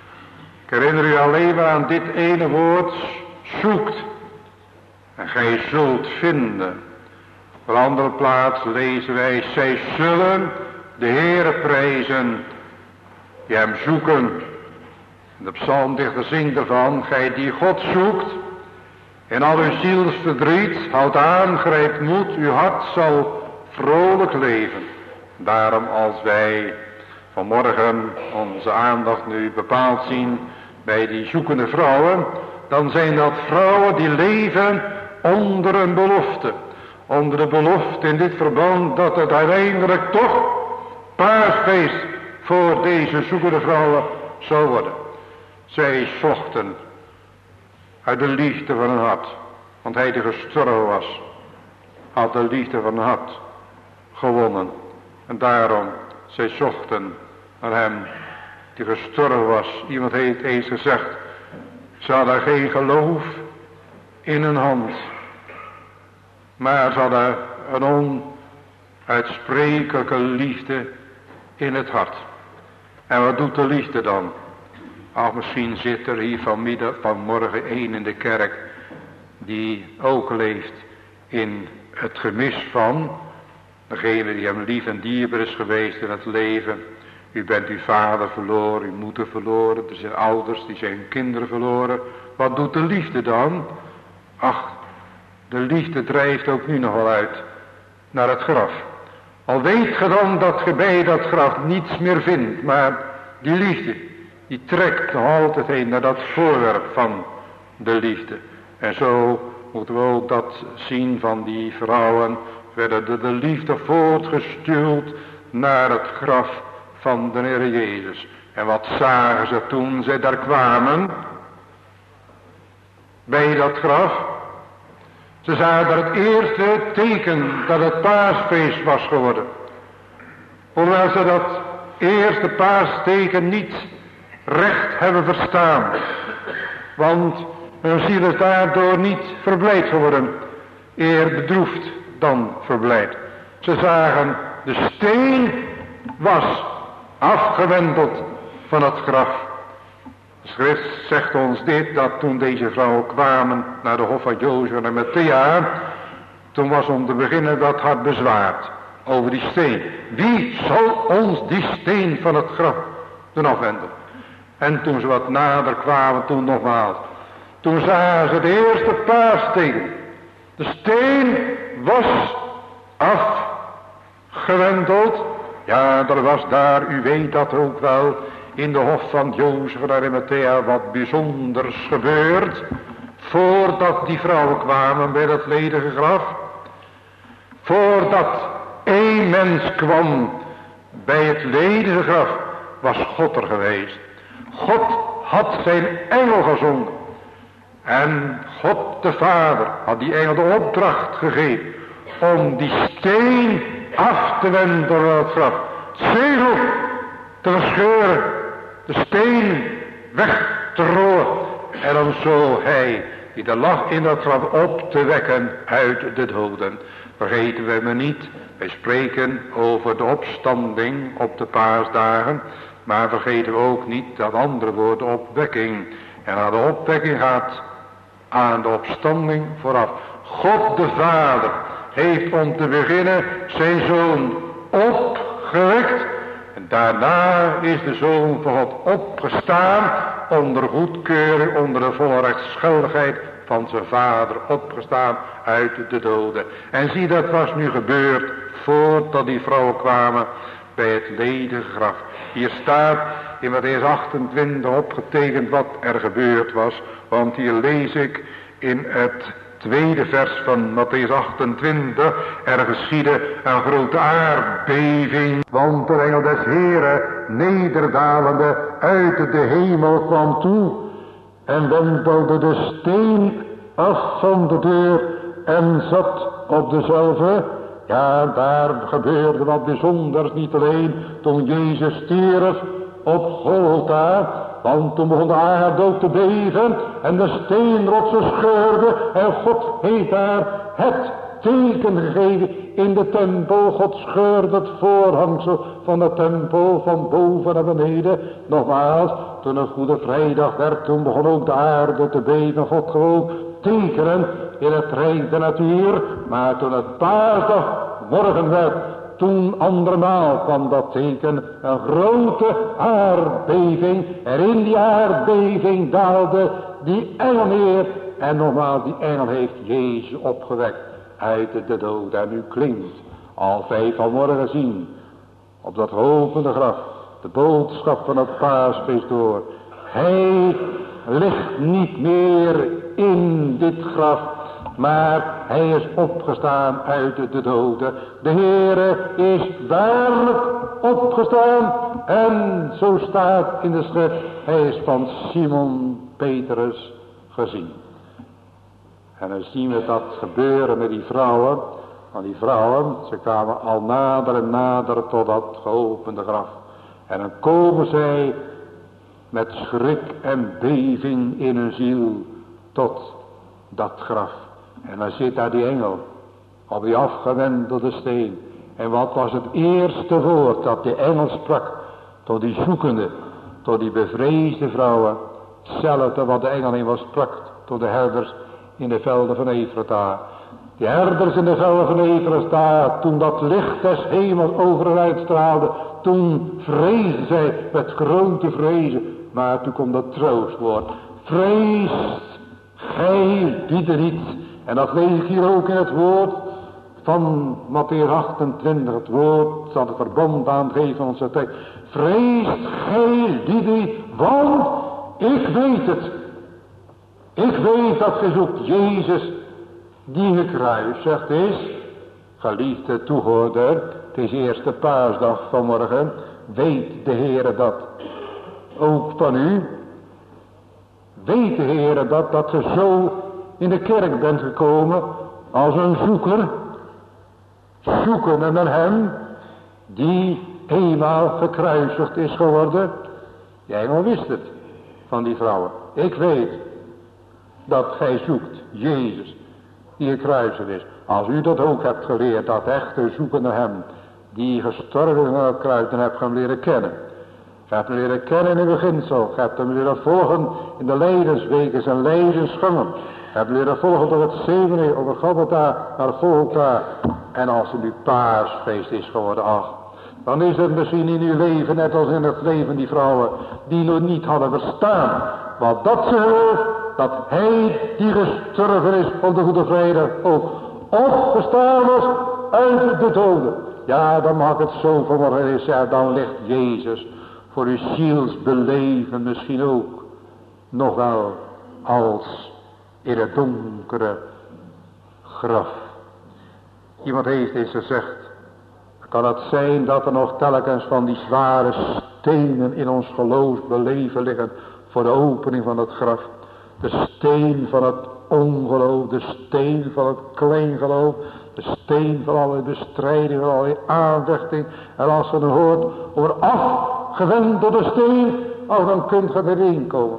Ik herinner u alleen maar aan dit ene woord, zoekt. En gij zult vinden. Op een andere plaats lezen wij, zij zullen de Heere prijzen die hem zoeken. De psalmdichter zingt ervan, gij die God zoekt, in al uw zielsverdriet, houd aan, grijpt moed, uw hart zal vrolijk leven. Daarom als wij vanmorgen onze aandacht nu bepaald zien bij die zoekende vrouwen, dan zijn dat vrouwen die leven onder een belofte. Onder de belofte in dit verband dat het uiteindelijk toch paasfeest voor deze zoekende vrouwen zou worden. Zij zochten uit de liefde van hun hart. Want hij die gestorven was, had de liefde van hun hart gewonnen. En daarom, zij zochten naar hem die gestorven was. Iemand heeft eens gezegd, ze hadden geen geloof in hun hand. Maar ze hadden een onuitsprekelijke liefde in het hart. En wat doet de liefde dan? Ach, misschien zit er hier vanmorgen één in de kerk die ook leeft in het gemis van degene die hem lief en dierbaar is geweest in het leven. U bent uw vader verloren, uw moeder verloren, er zijn ouders die zijn kinderen verloren. Wat doet de liefde dan? Ach, de liefde drijft ook nu nog wel uit naar het graf. Al weet ge dan dat ge bij dat graf niets meer vindt, maar die liefde, die trekt nog altijd heen naar dat voorwerp van de liefde. En zo moeten we ook dat zien van die vrouwen, werden de liefde voortgestuurd naar het graf van de Heer Jezus. En wat zagen ze toen zij daar kwamen? Bij dat graf. Ze zagen daar het eerste teken dat het paasfeest was geworden. Hoewel ze dat eerste paasteken niet recht hebben verstaan. Want hun ziel is daardoor niet verblijd geworden. Eer bedroefd dan verblijd. Ze zagen de steen was afgewenteld van het graf. De schrift zegt ons dit, dat toen deze vrouwen kwamen naar de hof van Jozef en Arimathea, toen was om te beginnen dat hart bezwaard over die steen. Wie zal ons die steen van het graf doen afwentelen? En toen ze wat nader kwamen, toen nogmaals. Toen zagen ze de eerste paasteken. De steen was afgewenteld. Ja, er was daar, u weet dat ook wel, in de hof van Jozef en Arimathea wat bijzonders gebeurd. Voordat die vrouwen kwamen bij dat ledige graf. Voordat één mens kwam bij het ledige graf, was God er geweest. God had zijn engel gezonden. En God de Vader had die engel de opdracht gegeven om die steen af te wenden van het graf. Het zegel te verscheuren. De steen weg te rollen. En dan zo hij die er lag in dat graf op te wekken uit de doden. Vergeten we me niet. Wij spreken over de opstanding op de paasdagen. Maar vergeten we ook niet dat andere woord de opwekking. En aan de opwekking gaat aan de opstanding vooraf. God de Vader heeft om te beginnen zijn zoon opgewekt En daarna is de Zoon van God opgestaan, onder goedkeuring, onder de volle rechtsgeldigheid van zijn Vader, opgestaan uit de doden. En zie, dat was nu gebeurd voordat die vrouwen kwamen bij het ledige graf. Hier staat in Mattheüs 28 opgetekend wat er gebeurd was. Want hier lees ik in het tweede vers van Mattheüs 28. Er geschiedde een grote aardbeving. Want de engel des Heren nederdalende uit de hemel kwam toe. En wentelde de steen af van de deur en zat op dezelfde. Ja, daar gebeurde wat bijzonders, niet alleen toen Jezus stierf op Golgotha, want toen begon de aarde ook te beven en de steenrotsen scheurden en God heeft daar het teken gegeven in de tempel. God scheurde het voorhangsel van de tempel van boven naar beneden. Nogmaals, toen een Goede Vrijdag werd, toen begon ook de aarde te beven. God gewoon tekenen in het rijk der natuur. Maar toen het paasdag morgen werd, toen andermaal kwam dat teken, een grote aardbeving. En in die aardbeving daalde die engel neer. En nogmaals, die engel heeft Jezus opgewekt uit de dood. En nu klinkt, als wij vanmorgen zien, op dat hopende graf, de boodschap van het paasfeest door. Hij ligt niet meer in dit graf, maar hij is opgestaan uit de doden. De Heere is waarlijk opgestaan. En zo staat in de schrift, hij is van Simon Petrus gezien. En dan zien we dat gebeuren met die vrouwen. Want die vrouwen, ze kwamen al nader en nader tot dat geopende graf. En dan komen zij met schrik en beving in hun ziel tot dat graf. En dan zit daar die engel op die afgewendelde steen. En wat was het eerste woord dat die engel sprak tot die zoekende, tot die bevreesde vrouwen? Hetzelfde wat de engel in was sprak tot de herders in de velden van Efrata. Die herders in de velden van Efrata, toen dat licht des hemels over hen uitstraalde, toen vreesden zij met grote vrezen. Maar toen komt dat troostwoord. Vreest gij die er niet. En dat lees ik hier ook in het woord van Mattheüs 28. Het woord dat het verbond aangeeft van onze tekst. Vreest gij die er niet. Want ik weet het. Ik weet dat gij zoekt Jezus die gekruisigd is. Geliefde toehoorder, het is eerste paasdag vanmorgen. Weet de Heere dat ook van u? Weet de Heere dat ge zo in de kerk bent gekomen als een zoeker? Zoekende naar hem die eenmaal gekruisigd is geworden. Die engel wist het van die vrouwen. Ik weet dat gij zoekt Jezus die gekruisigd is. Als u dat ook hebt geleerd, dat echte zoeken naar hem die gestorven is aan het kruis, dan hebt ge hem leren kennen. Je hebt hem leren kennen in het beginsel. Je hebt hem leren volgen in de lijdenswegen en lijdensgangen. Je hebt leren volgen door het zevende over Gabata naar Golgotha. En als het nu paasfeest is geworden, ach, dan is het misschien in uw leven net als in het leven die vrouwen die nog niet hadden verstaan. Want dat ze hoort, dat hij die gestorven is op de Goede Vrijdag ook opgestaan was uit de doden. Ja, dan mag het zo vanmorgen eens zeggen, dan ligt Jezus voor uw zielsbeleven misschien ook nog wel als in het donkere graf. Iemand heeft eens gezegd, kan het zijn dat er nog telkens van die zware stenen in ons geloofsbeleven liggen voor de opening van het graf. De steen van het ongeloof, de steen van het kleingeloof, de steen van alle bestrijding, van alle aanvechting. En als je dan hoort over afgewend door de steen, oh, dan kunt je erin komen.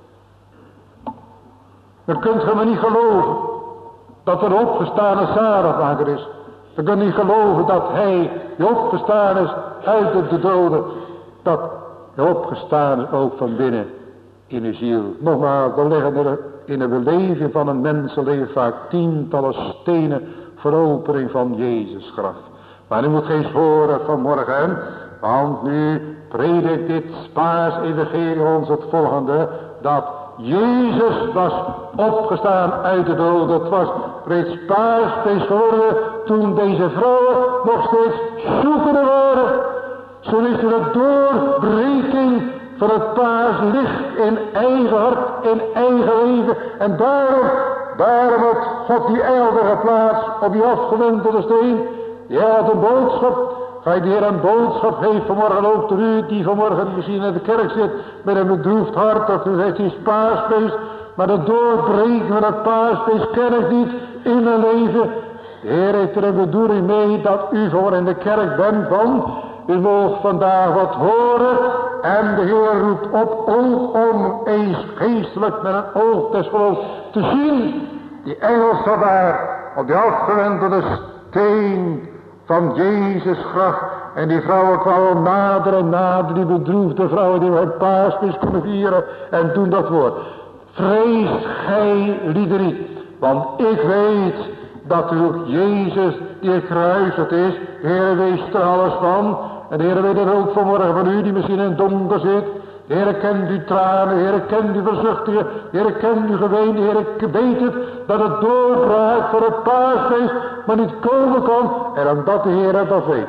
Dan kunt je me niet geloven dat er opgestane zaligmaker is. Dan kun je niet geloven dat hij die opgestaan is uit de doden. Dat hij opgestaan is ook van binnen in uw ziel. Nogmaals, dan liggen er in de beleving van een mensenleven vaak tientallen stenen voor de opening van Jezus graf. Maar u moet eens horen vanmorgen Want nu predikt dit paasevangelie ons het volgende, dat Jezus was opgestaan uit de dood. Het was reeds paasfeest geworden toen deze vrouwen nog steeds zoekende waren. Zo is er een doorbreking van het paaslicht in eigen hart, in eigen leven. En daarom had God die engel geplaatst op die afgewentelde steen. Die had een boodschap. Ga je de Heer een boodschap heeft vanmorgen ook tot u die vanmorgen misschien in de kerk zit met een bedroefd hart, of u zegt het is paasfeest, maar de doorbreken van het paasfeest ken ik niet in mijn leven. De Heer heeft er een bedoeling mee dat u voor in de kerk bent van, u mag vandaag wat horen en de Heer roept op ook om eens geestelijk met een oog des geloofs te zien. Die engel staat daar op die afgewentelde steen van Jezus graf. En die vrouwen kwamen nader en nader, die bedroefde vrouwen die het paasfeest konden vieren. En toen dat woord: vrees gij lieden niet, want ik weet dat u ook Jezus die gekruisigd is. De Heer weet er alles van. En de Heer weet het ook vanmorgen van u die misschien in het donker zit. De Heer kent uw tranen, de Heer kent uw verzuchtingen, de Heer kent uw geween, de Heer weet het dat het doorbraakt voor het paasfeest, maar niet komen kan. En omdat de Heer dat weet.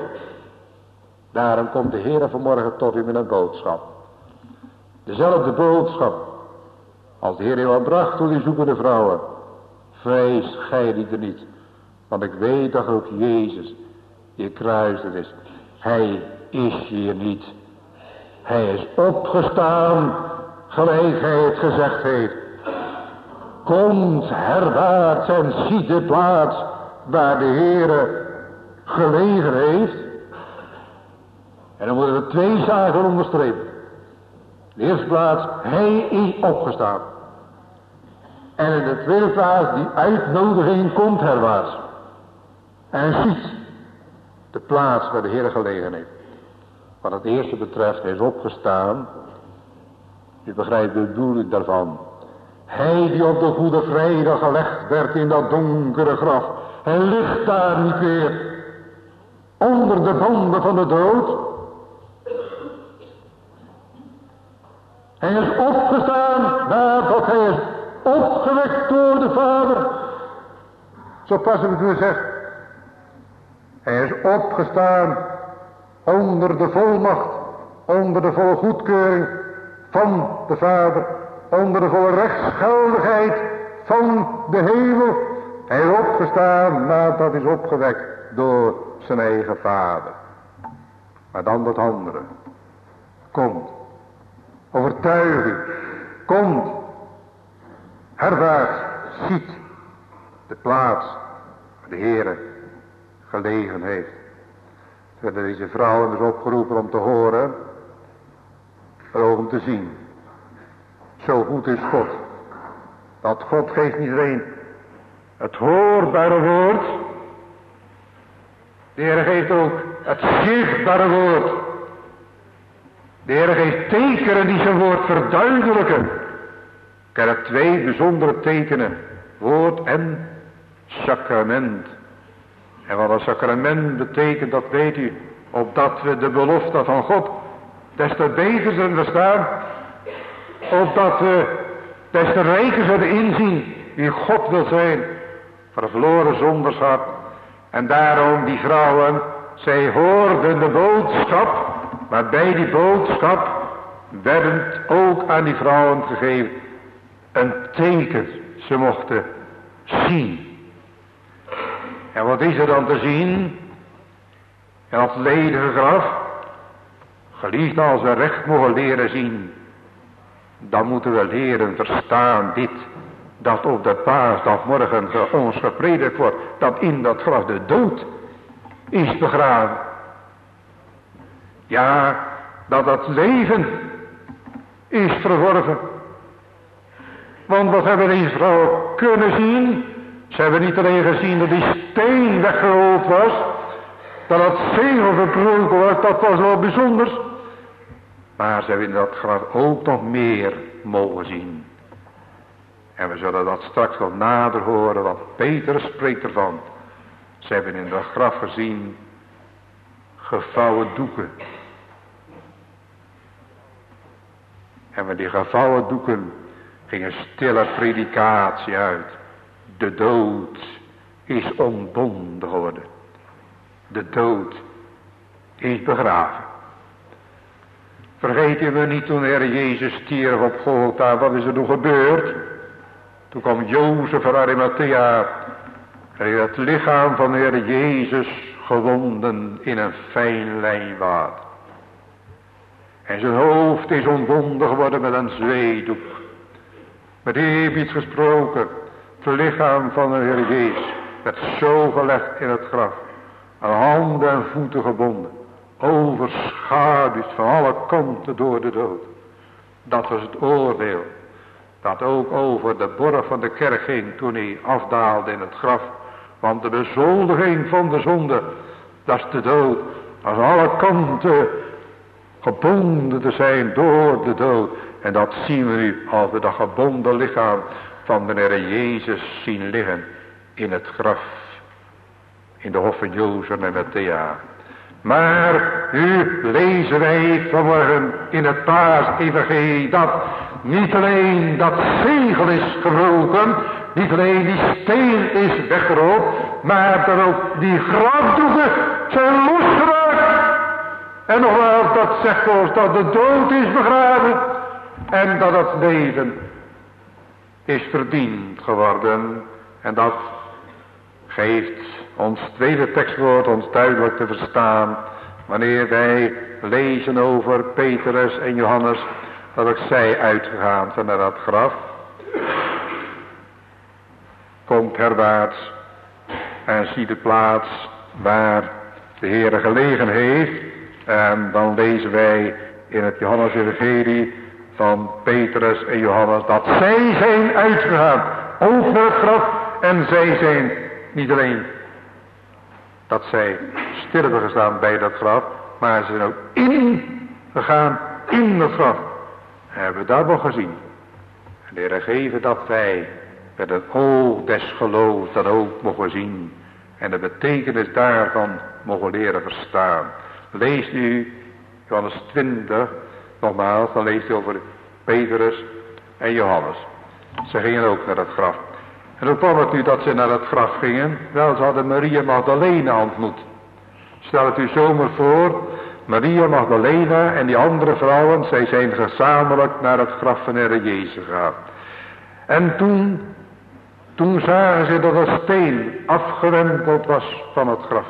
Daarom komt de Heer vanmorgen tot u met een boodschap. Dezelfde boodschap als de Heer u bracht door die zoekende vrouwen. Vrees gij die er niet, want ik weet dat ook Jezus die gekruisigd is. Hij is hier niet. Hij is opgestaan, gelijk hij het gezegd heeft. Komt herwaarts en ziet de plaats waar de Heere gelegen heeft. En dan worden er twee zaken onderstrepen. In de eerste plaats, hij is opgestaan. En in de tweede plaats, die uitnodiging komt herwaarts. En ziet de plaats waar de Heere gelegen heeft. Wat het eerste betreft, hij is opgestaan. U begrijpt de bedoeling daarvan. Hij die op de Goede Vrijdag gelegd werd in dat donkere graf. Hij ligt daar niet meer. Onder de banden van de dood. Hij is opgestaan nadat hij is opgewekt door de Vader. Zo pas heb ik u gezegd. Hij is opgestaan onder de volmacht, onder de volle goedkeuring van de Vader, onder de volle rechtsgeldigheid van de hemel. Hij is opgestaan nadat hij is opgewekt door zijn eigen Vader. Maar dan dat andere. Komt. Overtuiging. Komt. Herwaarts. Ziet de plaats waar de Heere gelegen heeft. Werden deze vrouwen dus opgeroepen om te horen, maar ook om te zien. Zo goed is God. Dat God geeft niet alleen het hoorbare woord. De Heer geeft ook het zichtbare woord. De Heer geeft tekenen die zijn woord verduidelijken. Ik heb er twee bijzondere tekenen. Woord en sacrament. En wat een sacrament betekent, dat weet u. Opdat we de belofte van God des te beter zullen verstaan. Opdat we des te rijker zullen inzien wie God wil zijn. Voor verloren zonderschap. En daarom die vrouwen, zij hoorden de boodschap. Maar bij die boodschap werd ook aan die vrouwen gegeven een teken. Ze mochten zien. En wat is er dan te zien? En dat ledige graf. Geliefd, als we recht mogen leren zien, dan moeten we leren verstaan dit, dat op de paasdag morgen ons gepredikt wordt, dat in dat graf de dood is begraven. Ja, dat het leven is verworven. Want wat hebben deze vrouwen kunnen zien? Ze hebben niet alleen gezien dat die steen weggerold was, dat het zegel verbroken was, dat was wel bijzonders. Maar ze hebben in dat graf ook nog meer mogen zien. En we zullen dat straks nog nader horen, want Petrus spreekt ervan. Ze hebben in dat graf gezien gevouwen doeken En met die gevouwen doeken ging een stille predikatie uit. De dood is ontbonden geworden. De dood is begraven. Vergeet u me niet, toen de Heer Jezus stierf op Golgotha, wat is er toen gebeurd? Toen kwam Jozef van Arimathea en heeft het lichaam van de Heer Jezus gewonden in een fijn lijnwaad. En zijn hoofd is ontbonden geworden met een zweedoek. Met eerbied gesproken, het lichaam van de Heer Jezus werd zo gelegd in het graf. Aan handen en voeten gebonden. Overschaduwd van alle kanten door de dood. Dat was het oordeel. Dat ook over de borg van de kerk ging toen hij afdaalde in het graf. Want de bezoldiging van de zonde, dat is de dood. Aan alle kanten gebonden te zijn door de dood. En dat zien we nu als we dat gebonden lichaam van de Heer Jezus zien liggen in het graf. In de hof van Jozef en Arimathea. Maar nu lezen wij vanmorgen in het Paasevangelie dat niet alleen dat zegel is gebroken, niet alleen die steen is weggerold, maar dat ook die grafdoeken zijn losgeraakt. En nogmaals, dat zegt ons dat de dood is begraven en dat het leven is verdiend geworden. En dat geeft ons tweede tekstwoord ons duidelijk te verstaan wanneer wij lezen over Petrus en Johannes, dat ook zij uitgegaan zijn naar dat graf. Komt herwaarts en ziet de plaats waar de Heere gelegen heeft. En dan lezen wij in het Johannes-evangelie van Petrus en Johannes dat zij zijn uitgegaan over het graf. En zij zijn niet alleen dat zij stil hebben gestaan bij dat graf, maar ze zijn ook ingegaan in het graf. Hebben we dat nog gezien. En de Heer geven dat wij met het oog des geloofs dat ook mogen zien. En de betekenis daarvan mogen leren verstaan. Lees nu Johannes 20, nogmaals, dan leest u over Petrus en Johannes. Ze gingen ook naar het graf. En hoe kwam het nu dat ze naar het graf gingen? Wel, ze hadden Maria Magdalena ontmoet. Stel het u zomaar voor, Maria Magdalena en die andere vrouwen, zij zijn gezamenlijk naar het graf van de Heer Jezus gegaan. En toen zagen ze dat een steen afgewenteld was van het graf.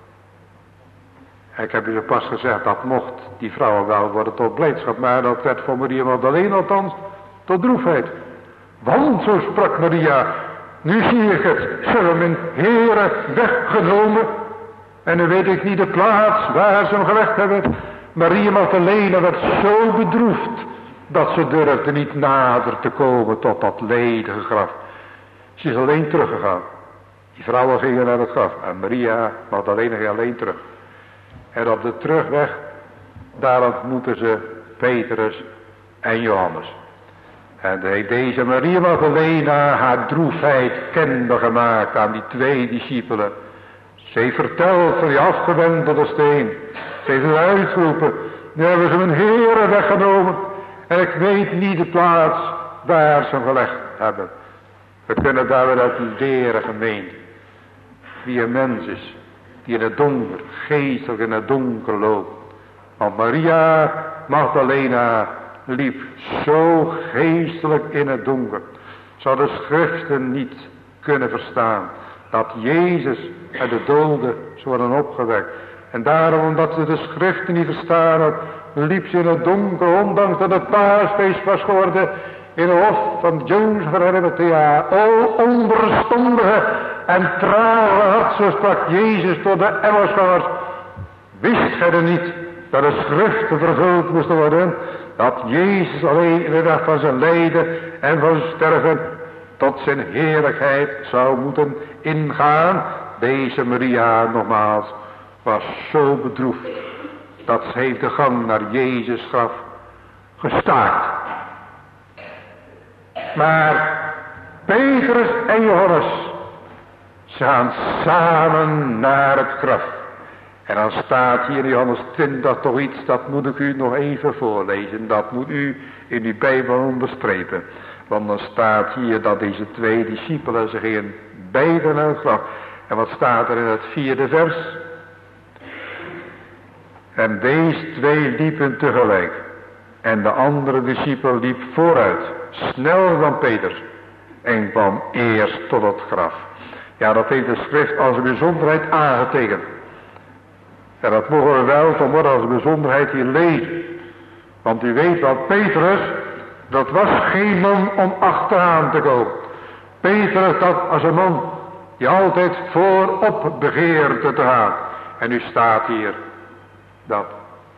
Ik heb u zo pas gezegd, dat mocht die vrouwen wel worden tot blijdschap, maar dat werd voor Maria Magdalena althans tot droefheid. Want, zo sprak Maria, nu zie ik het, ze hebben mijn Heere weggenomen. En nu weet ik niet de plaats waar ze hem gelegd hebben. Maria Magdalena werd zo bedroefd dat ze durfde niet nader te komen tot dat ledige graf. Ze is alleen teruggegaan. Die vrouwen gingen naar het graf en Maria Magdalena ging alleen terug. En op de terugweg, daar ontmoeten ze Petrus en Johannes. En deze Maria Magdalena haar droefheid kenbaar gemaakt aan die twee discipelen. Ze heeft verteld van die afgewentelde steen. Ze heeft het uitgeroepen. Nu hebben ze mijn Heere weggenomen. En ik weet niet de plaats waar ze hem gelegd hebben. We kunnen daar weer uit leren, gemeente. Wie een mens is. Die in het donker, geestelijk in het donker loopt. Want Maria Magdalena liep zo geestelijk in het donker. Ze had de schriften niet kunnen verstaan. Dat Jezus uit de doden zou worden opgewekt. En daarom, omdat ze de schriften niet verstaan had, liep ze in het donker, ondanks dat het paasfeest was geworden, in de hof van Jozef en Arimathea. O onverstandige en trage hart, zo sprak Jezus tot de Emmausgangers. Wist gij er niet dat de schriften vervuld moesten worden, dat Jezus alleen in de dag van zijn lijden en van zijn sterven tot zijn heerlijkheid zou moeten ingaan? Deze Maria, nogmaals, was zo bedroefd dat ze heeft de gang naar Jezus graf gestaakt. Maar Petrus en Johannes, ze gaan samen naar het graf. En dan staat hier in Johannes 20 toch iets, dat moet ik u nog even voorlezen. Dat moet u in uw Bijbel onderstrepen. Want dan staat hier dat deze twee discipelen, ze gingen beiden naar het graf. En wat staat er in het 4e vers? En deze twee liepen tegelijk. En de andere discipel liep vooruit, sneller dan Petrus. En kwam eerst tot het graf. Ja, dat heeft de schrift als een bijzonderheid aangetekend. En dat mogen we wel vanmorgen als een bijzonderheid hier lezen. Want u weet wat Petrus, dat was geen man om achteraan te komen. Petrus, dat was een man die altijd voorop begeerde te gaan. En nu staat hier dat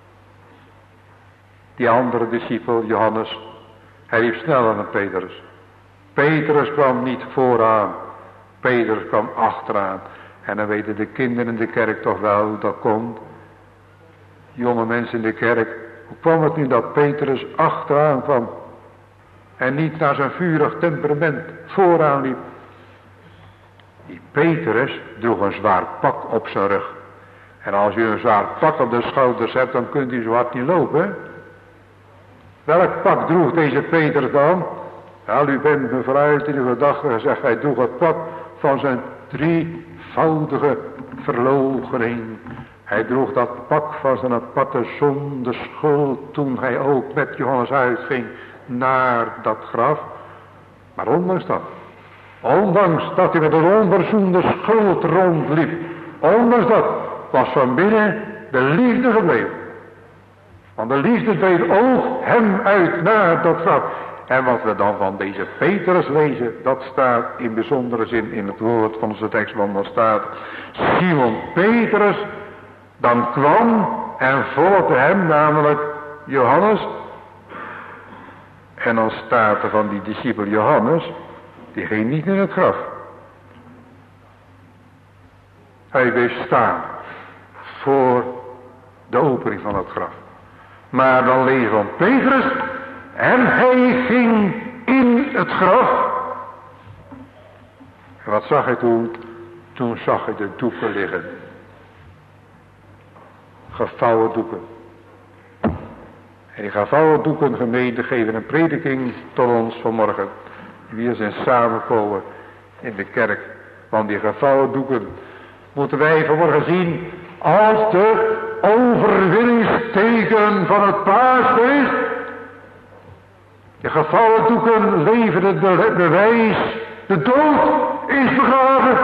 die andere discipel, Johannes, hij liep sneller dan Petrus. Petrus kwam niet vooraan, Petrus kwam achteraan. En dan weten de kinderen in de kerk toch wel hoe dat komt. Jonge mensen in de kerk, hoe kwam het nu dat Petrus achteraan kwam? En niet naar zijn vurig temperament vooraan liep. Die Petrus droeg een zwaar pak op zijn rug. En als u een zwaar pak op de schouders hebt, dan kunt u zo hard niet lopen. Welk pak droeg deze Petrus dan? Wel, u bent me vooruit in uw gedachten gezegd, hij droeg het pak van zijn drievoudige verloochening. Hij droeg dat pak van zijn aparte zonde schuld toen hij ook met Johannes uitging naar dat graf. Maar ondanks dat hij met een onverzoende schuld rondliep, ondanks dat was van binnen de liefde gebleven. Want de liefde dreef ook hem uit naar dat graf. En wat we dan van deze Petrus lezen, dat staat in bijzondere zin in het woord van onze tekst, want dan staat Simon Petrus, dan kwam en volgde hem, namelijk Johannes. En dan staat er van die discipel Johannes, die ging niet in het graf. Hij bleef staan voor de opening van het graf. Maar dan lezen we van Petrus, en hij ging in het graf. En wat zag hij toen? Toen zag hij de doeken liggen. Gevouwen doeken. En die gevouwen doeken, gemeente, geven een prediking tot ons vanmorgen. Die we zijn samenkomen in de kerk. Want die gevouwen doeken moeten wij vanmorgen zien als de overwinningsteken van het paasfeest. De gevouwen doeken leveren het bewijs. De dood is begraven.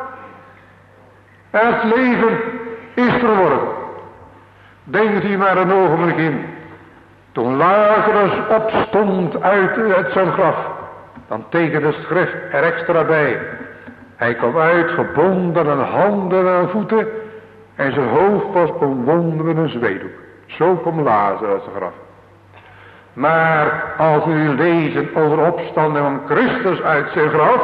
Het leven is verworven. Denkt u maar een ogenblik in. Toen Lazarus opstond uit zijn graf. Dan tekende de schrift er extra bij. Hij kwam uit gebonden aan handen en voeten. En zijn hoofd was omwonden met een zweedoek. Zo kwam Lazarus uit zijn graf. Maar als u leest over opstanding van Christus uit zijn graf,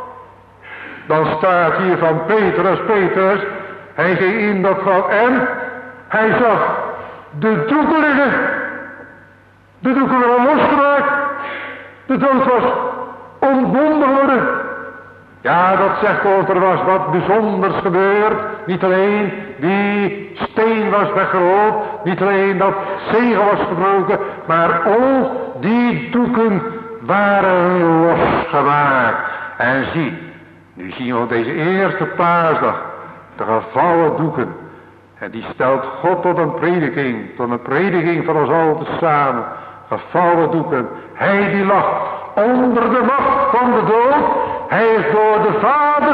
dan staat hier van Petrus, hij ging in dat graf en hij zag de doeken liggen. De doeken waren losgeraakt. De dood was ontbonden geworden. Ja, dat zegt ons, er was wat bijzonders gebeurd. Niet alleen die steen was weggerold, niet alleen dat zegel was gebroken, maar ook die doeken waren losgemaakt. En zie, nu zien we op deze eerste paasdag de gevouwen doeken. En die stelt God tot een prediking van ons al tezamen. Gevouwen doeken. Hij die lag onder de macht van de dood. Hij is door de Vader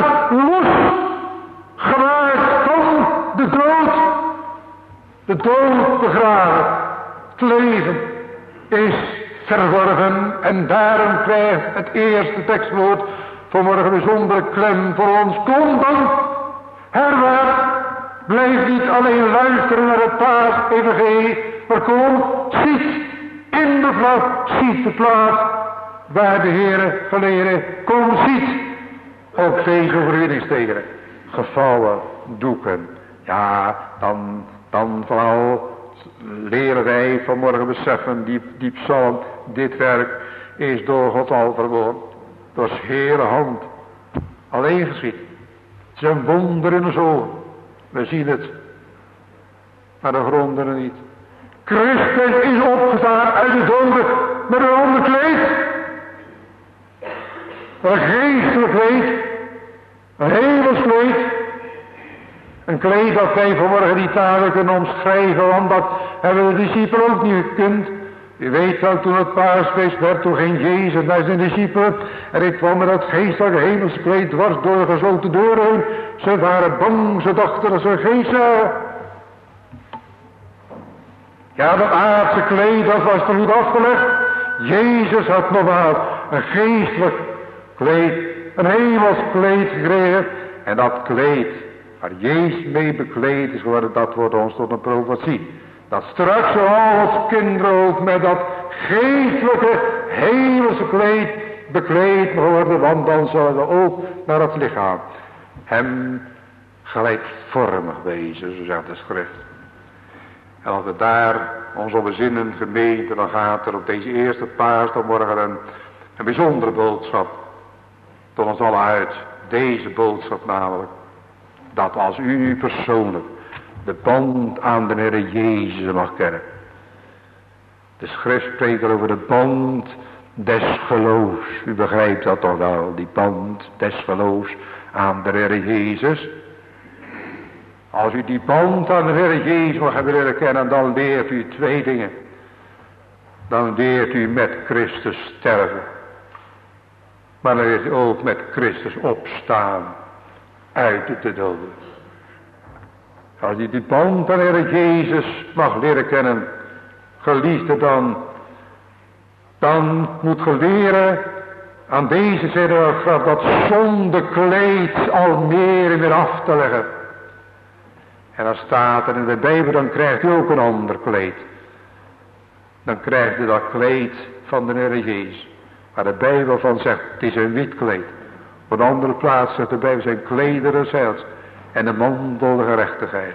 losgemaakt van de dood. De dood begraven. Het leven is verworven. En daarom krijgt het eerste tekstwoord vanmorgen een bijzondere klem voor ons. Kom dan, herwaart. Blijf niet alleen luisteren naar het paasevangelie, maar kom, ziet in de plaats, ziet de plaats waar de Heere geleden, kom, ziet op deze overwinningsteken. Gevouwen doeken. Ja, dan vooral leren wij vanmorgen beseffen, die psalm, dit werk is door God al verwoord. Door zijn Heere hand alleen geschied. Het is een wonder in ons ogen. We zien het Maar de gronden niet. Christus is opgestaan uit de doden met een ander kleed. Een geestelijk kleed. Een hemels kleed. Een kleed dat wij vanmorgen niet talen kunnen omschrijven, want dat hebben de discipelen ook niet gekund. U weet wel, toen het paasfeest werd, toen ging Jezus naar zijn discipelen en ik kwam met dat geestelijke hemelskleed dwars door de gesloten deuren heen. Ze waren bang, ze dachten dat ze een geest zagen. Ja, dat aardse kleed, dat was nog niet afgelegd. Jezus had nogmaals een geestelijk kleed, een hemelskleed gekregen. En dat kleed waar Jezus mee bekleed is geworden, dat wordt ons tot een profetie. Dat straks al het kinderen ook met dat geestelijke hemelse kleed bekleed worden, want dan zullen we ook naar het lichaam hem gelijkvormig wezen, zo zegt de schrift. En als we daar ons op bezinnen, gemeente, dan gaat er op deze eerste paasdagmorgen een bijzondere boodschap tot ons allen uit. Deze boodschap namelijk, dat als u persoonlijk de band aan de Heer Jezus mag kennen. De schrift spreekt over de band des geloofs. U begrijpt dat toch wel, die band des geloofs aan de Heer Jezus. Als u die band aan de Heer Jezus mag hebben leren kennen, dan leert u twee dingen. Dan leert u met Christus sterven. Maar dan leert u ook met Christus opstaan uit de doden. Als u die band aan de Heer Jezus mag leren kennen, geliefde, dan moet ge leren aan deze zijde dat zondekleed al meer en meer af te leggen. En dan staat er in de Bijbel, dan krijgt u ook een ander kleed. Dan krijgt u dat kleed van de Heer Jezus. Waar de Bijbel van zegt, het is een wit kleed. Op een andere plaats zegt de Bijbel, zijn klederen zelfs. En de mantel de gerechtigheid.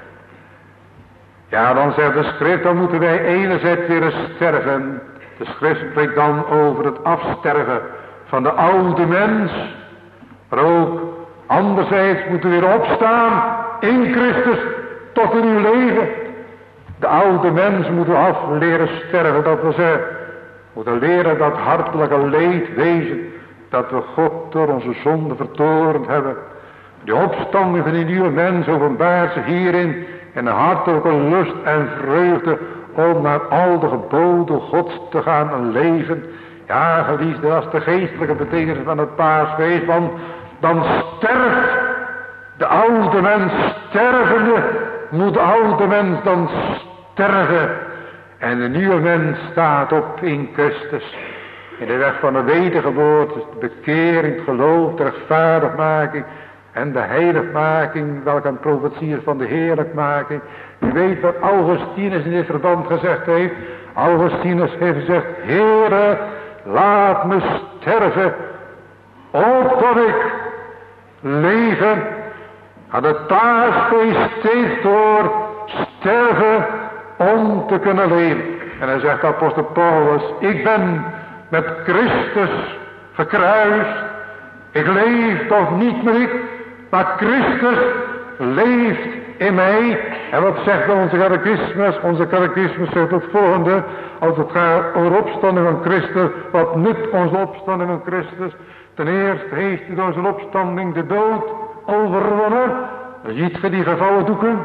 Ja, dan zegt de schrift, dan moeten wij enerzijds weer sterven. De schrift spreekt dan over het afsterven van de oude mens. Maar ook anderzijds moeten we weer opstaan in Christus tot een nieuw leven. De oude mens moeten we af leren sterven, dat we zeggen. Moeten leren dat hartelijke leed wezen, dat we God door onze zonde vertorend hebben. De opstanding van die nieuwe mens openbaart zich hierin in een hartelijke lust en vreugde om naar al de geboden Gods te gaan leven. Ja, geliefde, dat is de geestelijke betekenis van het paasfeest, want dan sterft de oude mens stervende, moet de oude mens dan sterven. En de nieuwe mens staat op in Christus. In de weg van de wedergeboorte, de bekering, het geloof, de rechtvaardigmaking en de heiligmaking, welke een profetie is van de heerlijkmaking. U weet wat Augustinus in dit verband gezegd heeft. Augustinus heeft gezegd, Heere, laat me sterven, opdat ik leven. Aan het paasfeest steeds door sterven om te kunnen leven. En hij zegt, apostel Paulus, ik ben met Christus gekruist. Ik leef toch niet meer ik, maar Christus leeft in mij. En wat zegt onze catechismus? Onze catechismus zegt het volgende. Als het gaat over opstanding van Christus. Wat nut onze opstanding van Christus? Ten eerste heeft hij door zijn opstanding de dood overwonnen. Ziet ge die gevouwen doeken?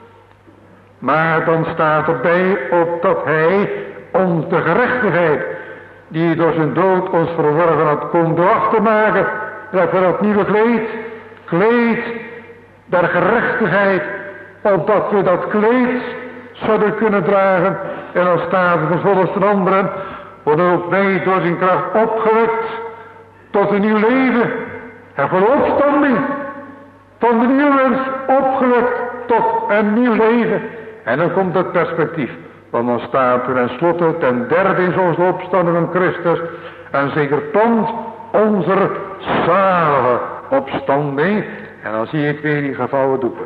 Maar dan staat erbij opdat hij ons de gerechtigheid die door zijn dood ons verworven had, kon door af te maken. Dat we dat nieuwe kleed der gerechtigheid, opdat we dat kleed zouden kunnen dragen. En dan staat er vervolgens ten anderen, worden ook wij door zijn kracht opgewekt tot een nieuw leven. En voor de opstanding van de nieuwe mens opgewekt tot een nieuw leven. En dan komt het perspectief. Want dan staat er tenslotte ten derde in onze opstanding van Christus een zeker pand onze zalige opstanding. En dan zie ik weer die gevouwen doeken.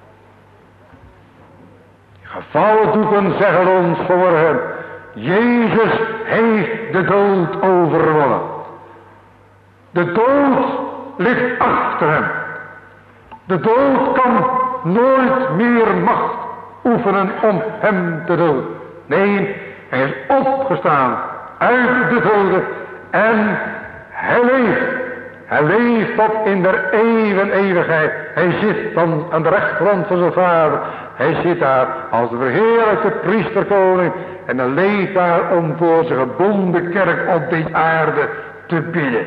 Die gevouwen doeken zeggen ons vanmorgen, Jezus heeft de dood overwonnen. De dood ligt achter hem. De dood kan nooit meer macht oefenen om hem te doden. Nee, hij is opgestaan uit de doden en hij leeft. Hij leeft tot in der eeuwigheid. Hij zit dan aan de rechterhand van zijn vader. Hij zit daar als de verheerlijkte priesterkoning. En hij leeft daar om voor zijn gebonden kerk op deze aarde te bidden.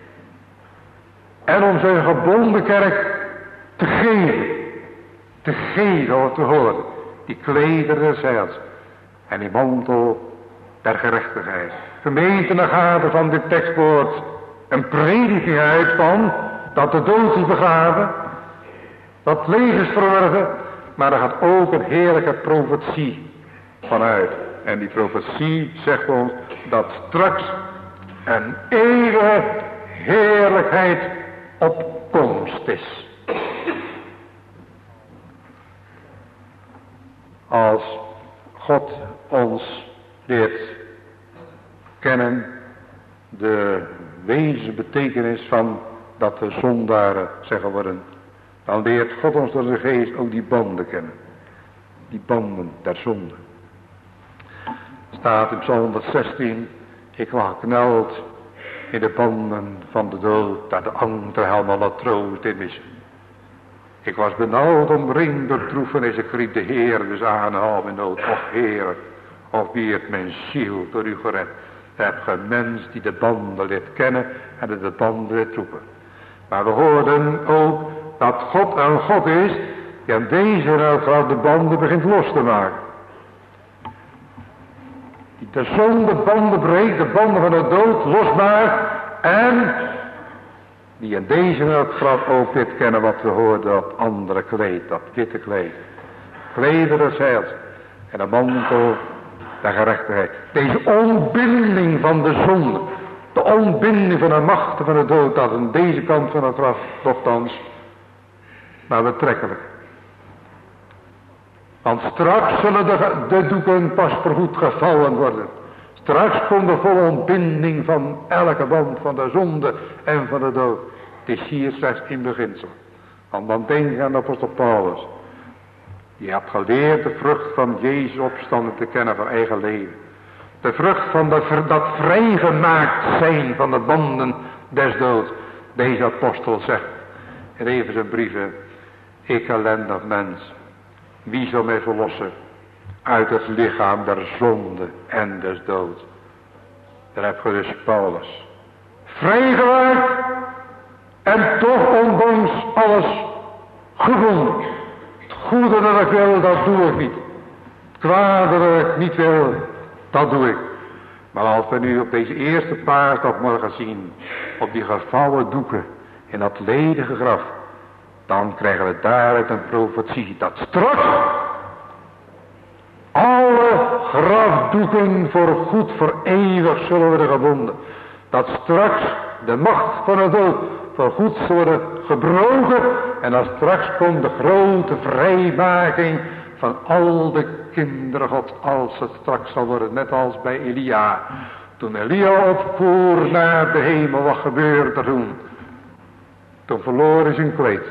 En om zijn gebonden kerk te geven. Te geven of te horen. Die kleder des heils. En die mantel der gerechtigheid. Gemeente, dan gaat er van dit tekstwoord een prediking uit van dat de dood is begraven. Dat leven is verworven. Maar er gaat ook een heerlijke profetie vanuit. En die profetie zegt ons dat straks een eeuwige heerlijkheid op komst is. Als God ons leert kennen de wezenbetekenis van dat de zondaren zijn geworden, dan leert God ons door zijn geest ook die banden kennen. Die banden der zonde. Staat in Psalm 116, ik was gekneld in de banden van de dood, dat de angst er helemaal wat troost in is. Ik was benauwd omringd door droefenis, ik riep de Heer dus aan, al mijn nood. Och Heer, of wie het mijn ziel door u gered. Heb ge mens die de banden leert kennen en de banden leert roepen. Maar we hoorden ook dat God een God is die aan deze vrouw de banden begint los te maken. Die de zonde banden breekt, de banden van de dood losmaakt en die in deze graf ook dit kennen wat we hoorden, dat andere kleed, dat witte kleed. Kleder des heils en de mantel der gerechtigheid. Deze ontbinding van de zonde, de ontbinding van de machten van de dood, dat aan deze kant van het graf, nochtans, maar betrekkelijk. Want straks zullen de doeken pas voorgoed gevallen worden. Straks komt de volle ontbinding van elke band van de zonde en van de dood. Het is hier slechts in beginsel. Want dan denk ik aan de apostel Paulus. Die had geleerd de vrucht van Jezus opstanding te kennen van eigen leven. De vrucht van dat vrijgemaakt zijn van de banden des doods. Deze apostel zegt in een van zijn brieven. Ik ellendig mens. Wie zal mij verlossen uit het lichaam der zonde en des doods. Daar heb je dus Paulus. Vrijgemaakt en toch ondanks alles gevonden. Het goede dat ik wil, dat doe ik niet. Het kwade dat ik niet wil, dat doe ik. Maar als we nu op deze eerste paasdag morgen zien, op die gevouwen doeken in dat ledige graf, dan krijgen we daaruit een profetie dat straks alle grafdoeken voor goed, voor eeuwig zullen worden gebonden. Dat straks de macht van de dood voor goed zal worden gebroken. En dat straks komt de grote vrijmaking van al de kinderen God, als het straks zal worden, net als bij Elia. Toen Elia opvoer naar de hemel, wat gebeurde er toen? Toen verloor hij zijn kleed.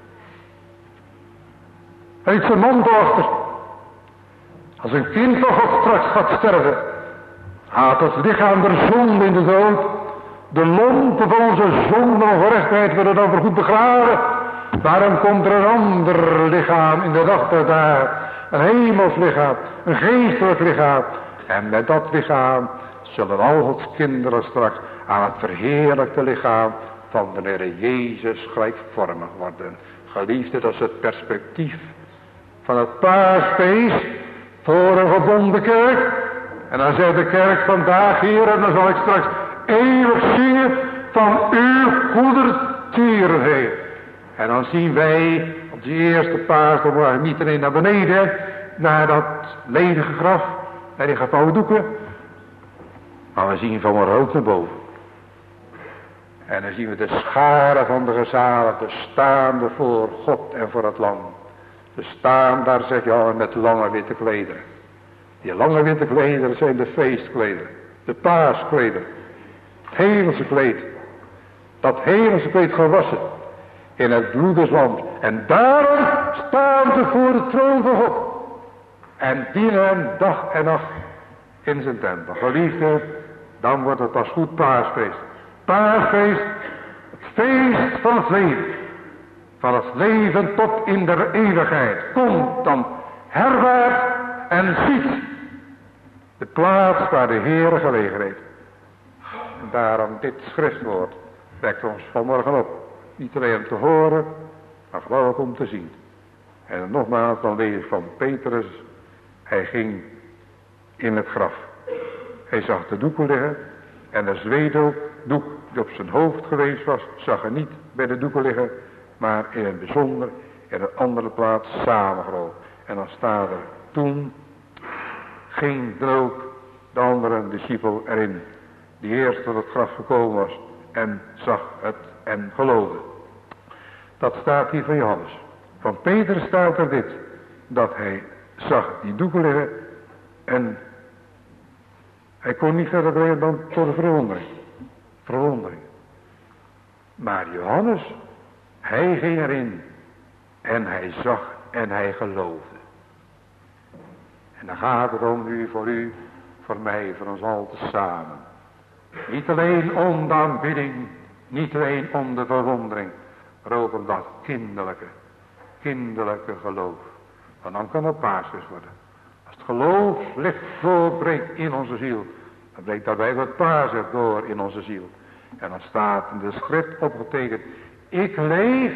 Hij heeft zijn mantel achter. Als een kind van God straks gaat sterven, gaat het lichaam der zonde in de dood. De lompen van onze zonde en ongerechtigheid worden dan voorgoed begraven. Daarom komt er een ander lichaam in de dag daar. Een hemels lichaam, een geestelijk lichaam. En met dat lichaam zullen al Gods kinderen straks aan het verheerlijkte lichaam van de Heer Jezus gelijkvormig worden. Geliefde, dat is het perspectief van het paasfeest voor een gebonden kerk. En dan zegt de kerk vandaag hier, en dan zal ik straks eeuwig zingen van uw goedertierenheid. En dan zien wij op die eerste paasdag niet alleen naar beneden, naar dat ledige graf, naar die gevouwen doeken, maar we zien van ook naar boven. En dan zien we de scharen van de gezaligden staande voor God en voor het lam. Ze staan daar, zeg je al, met lange witte klederen. Die lange witte klederen zijn de feestklederen, de paasklederen, het hemelse kleed. Dat hemelse kleed gewassen in het bloed des lams. En daarom staan ze voor de troon van God. en dienen hem dag en nacht in zijn tempel. Geliefde, dan wordt het pas goed paasfeest. Paasfeest, het feest van het leven. Van het leven tot in de eeuwigheid. Komt dan herwaarts en ziet de plaats waar de Heer gelegen heeft. En daarom dit schriftwoord wekt ons vanmorgen op. Niet alleen om te horen, maar vooral ook om te zien. En nogmaals, dan lees ik van Petrus. Hij ging in het graf. Hij zag de doeken liggen. En de zweetdoek die op zijn hoofd geweest was, zag hij niet bij de doeken liggen. Maar in het bijzonder in een andere plaats samengerold. En dan staat er, toen ging dan ook de andere discipel erin. Die eerst tot het graf gekomen was en zag het en geloofde. Dat staat hier van Johannes. Van Peter staat er dit. Dat hij zag die doeken liggen en hij kon niet verder brengen dan tot de verwondering. Verwondering. Maar Johannes, hij ging erin en hij zag en hij geloofde. En dan gaat het om u, voor mij, voor ons al tezamen. Niet alleen om de aanbidding, niet alleen om de verwondering, maar ook om dat kinderlijke geloof. Want dan kan het paasfeest worden. Als het geloof licht doorbreekt in onze ziel, dan breekt daarbij het paasfeest door in onze ziel. En dan staat in de schrift opgetekend, ik leef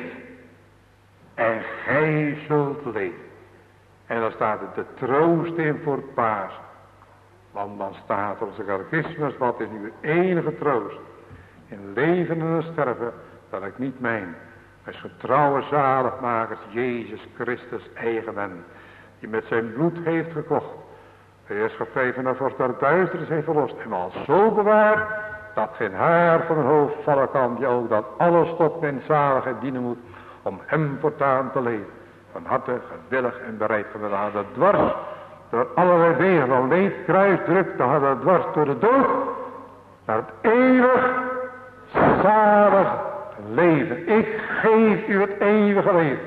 en gij zult leven. En dan staat er de troost in voor Pasen. Want dan staat op de catechismus, wat is nu de enige troost in leven en sterven, dat ik niet mijn als getrouwe zaligmakers Jezus Christus eigen ben, die met zijn bloed heeft gekocht, de heerschappij van de vorst der duisternis heeft verlost en al zo bewaard, dat geen haar van het hoofd vallen kan, die ook dat alles tot mijn zaligheid dienen moet, om hem voortaan te leven. Van harte, gewillig en bereid van de harde dwars, door allerlei wegen van leed, kruis, druk, de harde dwars door de dood, naar het eeuwig, zalig leven. Ik geef u het eeuwige leven.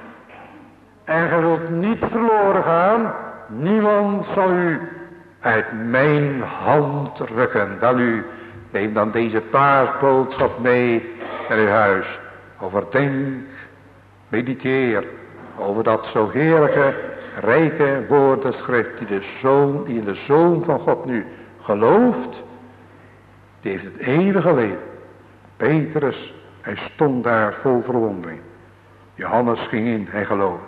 En gij zult niet verloren gaan, niemand zal u uit mijn hand rukken. Dan u, neem dan deze paasboodschap mee naar uw huis. Overdenk, mediteer over dat zo heerlijke, rijke woordenschrift die in de Zoon van God nu gelooft. Die heeft het eeuwige leven. Petrus, hij stond daar vol verwondering. Johannes ging in, hij geloofde.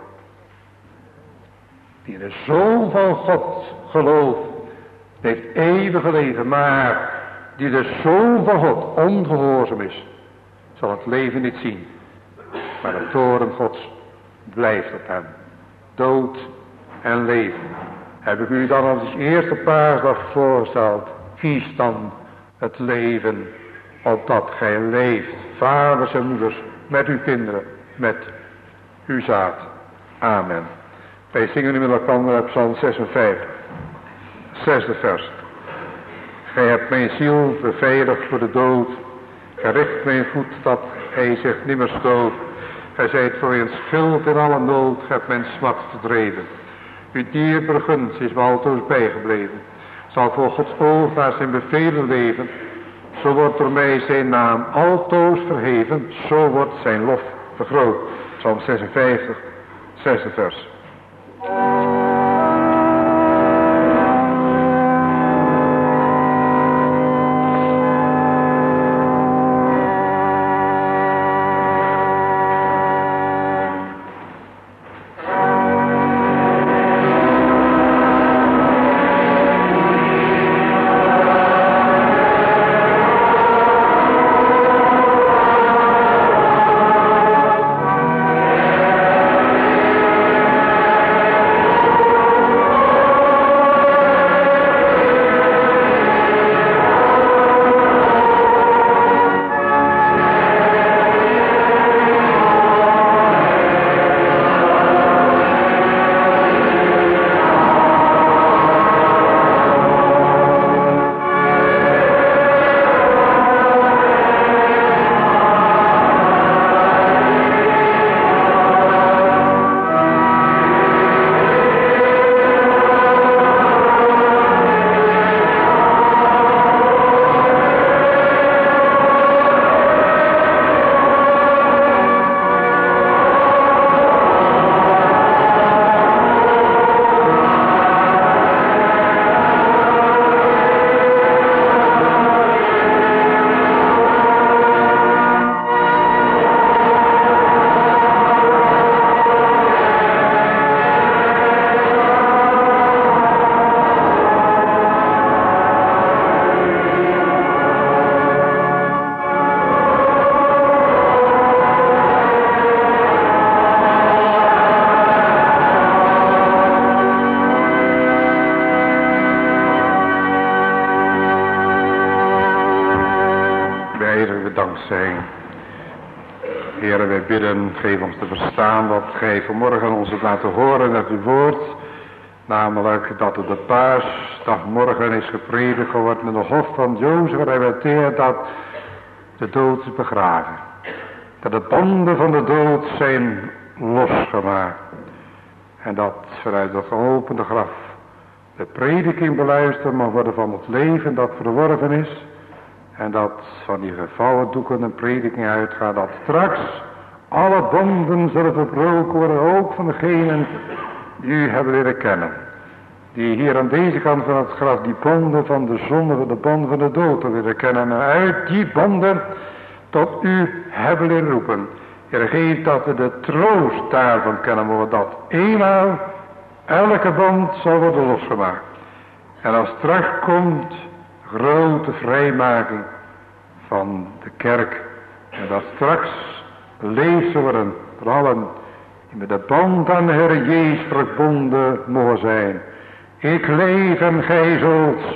Die in de Zoon van God gelooft, die heeft eeuwige leven. Maar die de Zoon van God ongehoorzaam is, zal het leven niet zien. Maar de toorn Gods blijft op hem. Dood en leven. Heb ik u dan als eerste paasdag voorgesteld. Kies dan het leven opdat gij leeft. Vaders en moeders met uw kinderen. Met uw zaad. Amen. Wij zingen nu met elkaar op Psalm 56. 6e vers. Gij hebt mijn ziel beveiligd voor de dood. Gericht mijn voet dat hij zich nimmer stoot. Gij zijt voor een schild in alle nood. Gij hebt mijn smart verdreven. Uw dierbare gunst is me altoos bijgebleven. Zal voor Gods oog naar zijn bevelen leven. Zo wordt door mij zijn naam altoos verheven. Zo wordt zijn lof vergroot. Psalm 56, 6e vers. Heere, wij bidden, geef ons te verstaan wat gij vanmorgen ons hebt laten horen uit uw woord. Namelijk dat het de paasdag morgen is gepredikt geworden in de hof van Jozef Arimathea, dat de dood is begraven. Dat de banden van de dood zijn losgemaakt. En dat vanuit het geopende graf de prediking beluisterd mag worden van het leven dat verworven is. En dat van die gevouwen doeken een prediking uitgaat. Dat straks alle banden zullen verbroken worden. Ook van degenen die u hebben leren kennen. Die hier aan deze kant van het graf die banden van de zonde, van de banden van de dood leren kennen. En uit die banden tot u hebben leren roepen. Heer, geef dat we de troost daarvan kennen mogen. Dat eenmaal elke band zal worden losgemaakt. En als straks komt grote vrijmaking van de kerk. En dat straks leeft worden voor allen die met de band aan de Heer Jezus verbonden mogen zijn. Ik leef en gij zult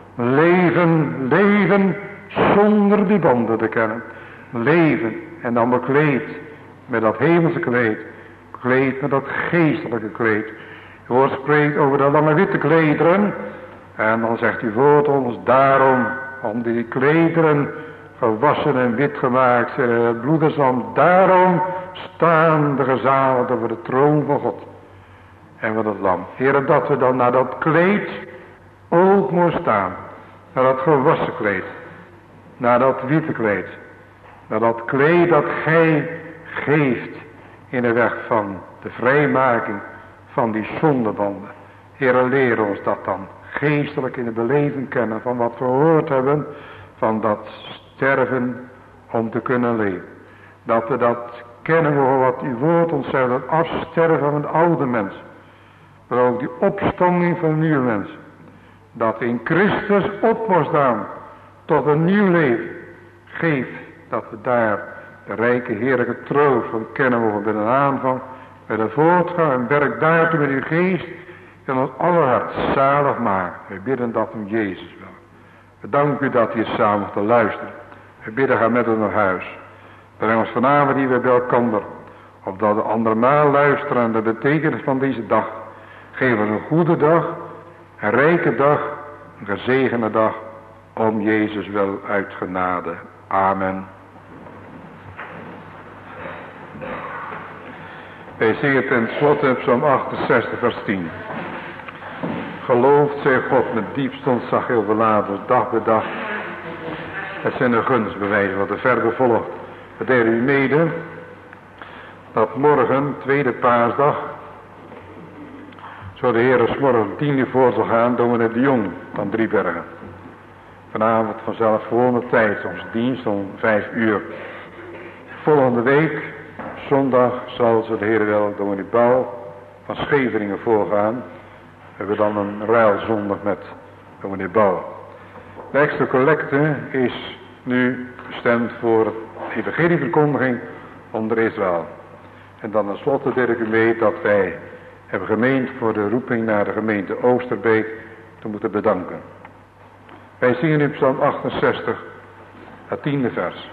leven zonder die banden te kennen. Leven en dan bekleed met dat hemelse kleed. Bekleed met dat geestelijke kleed. Het woord spreekt over de lange witte klederen. En dan zegt u woord ons daarom, om die klederen gewassen en wit gemaakt zijn in het bloedenslam. Daarom staan de gezalfden voor de troon van God en van het lam. Heere, dat we dan naar dat kleed ook mogen staan. Naar dat gewassen kleed. Naar dat witte kleed. Naar dat kleed dat gij geeft in de weg van de vrijmaking van die zondebanden. Heere, leer ons dat dan geestelijk in de beleving kennen van wat we gehoord hebben, van dat sterven om te kunnen leven. Dat we dat kennen mogen wat uw woord ons zegt, dat afsterven van een oude mens. Maar ook die opstanding van een nieuwe mens. Dat in Christus op moest staan tot een nieuw leven. Geef dat we daar de rijke heerlijke troost van kennen mogen bij een aanvang, bij de voortgang en werk daartoe met uw geest en ons aller hart zalig maken. We bidden dat om Jezus wel. We danken u dat hier samen te luisteren. We bidden gaan met ons naar huis. Breng ons vanavond hier bij elkander. Opdat we andermaal luisteren aan de betekenis van deze dag. Geef ons een goede dag, een rijke dag, een gezegende dag. Om Jezus wel uit genade. Amen. Wij zingen ten slotte Psalm 68 vers 10. Geloofd zij God met diepst ontzag heel verlaten, dag bij dag. Het zijn de gunstbewijzen wat er verder volgt. We delen u mede dat morgen, tweede paasdag, zo de Heer 's morgen 10 uur voor zal gaan, dominee de Jong van Driebergen. Vanavond vanzelf gewone tijd, onze dienst om 5 uur. Volgende week, zondag, zal ze de Heer wel dominee Bouw van Scheveningen voorgaan. We hebben dan een ruilzondag met dominee Bouw. De extra collecte is nu bestemd voor evangelieverkondiging onder Israël. En dan tenslotte deel ik u mee dat wij hebben gemeend voor de roeping naar de gemeente Oosterbeek te moeten bedanken. Wij zingen nu Psalm 68, het 10e vers.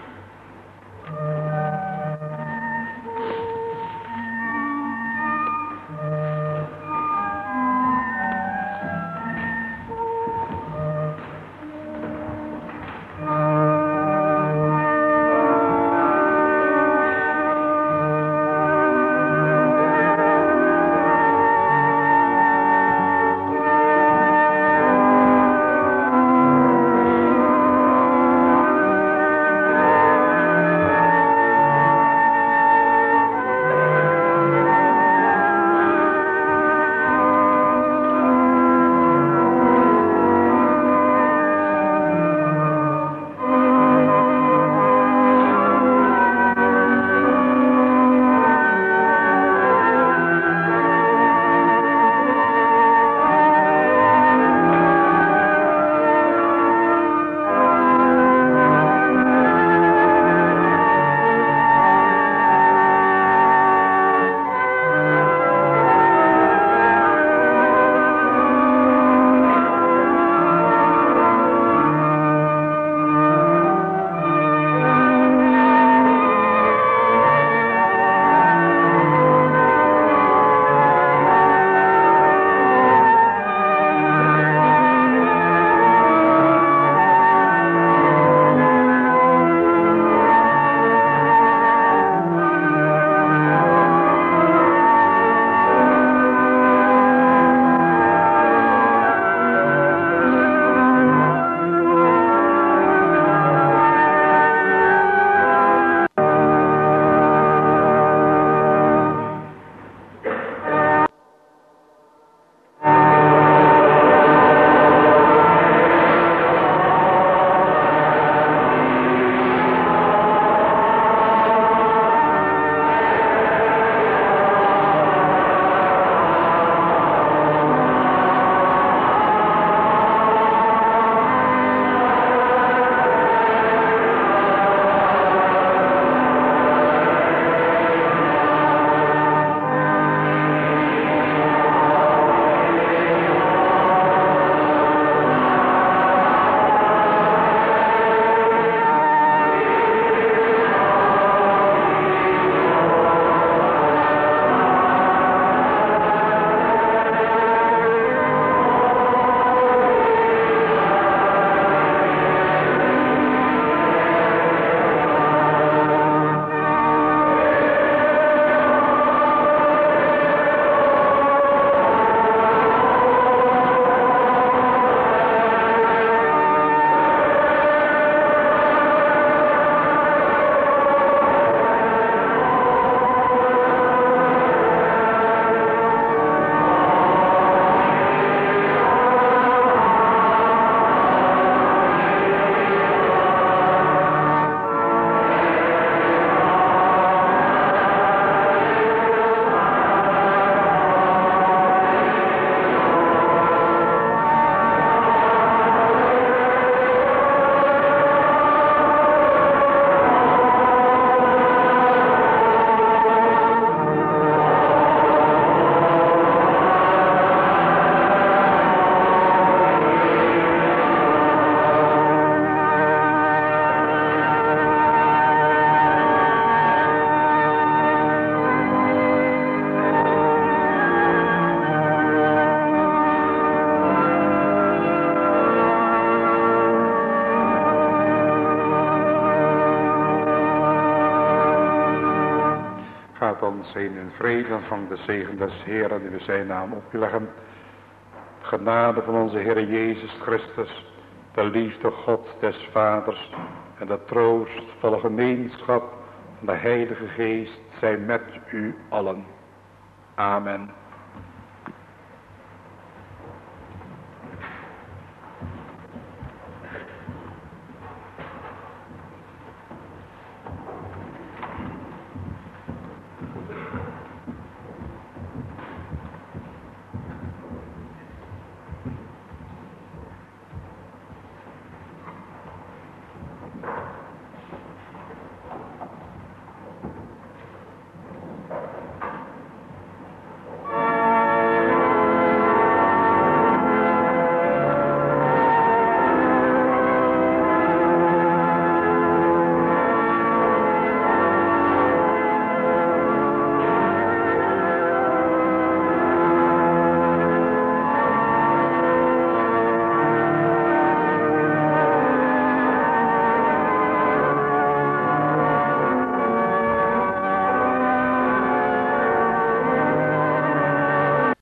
Gaat ons heen in vrede, ontvang de zegen des Heeren die we zijn naam op u leggen. Genade van onze Heer Jezus Christus, de liefde God des Vaders en de troostvolle gemeenschap van de Heilige Geest zijn met u allen. Amen.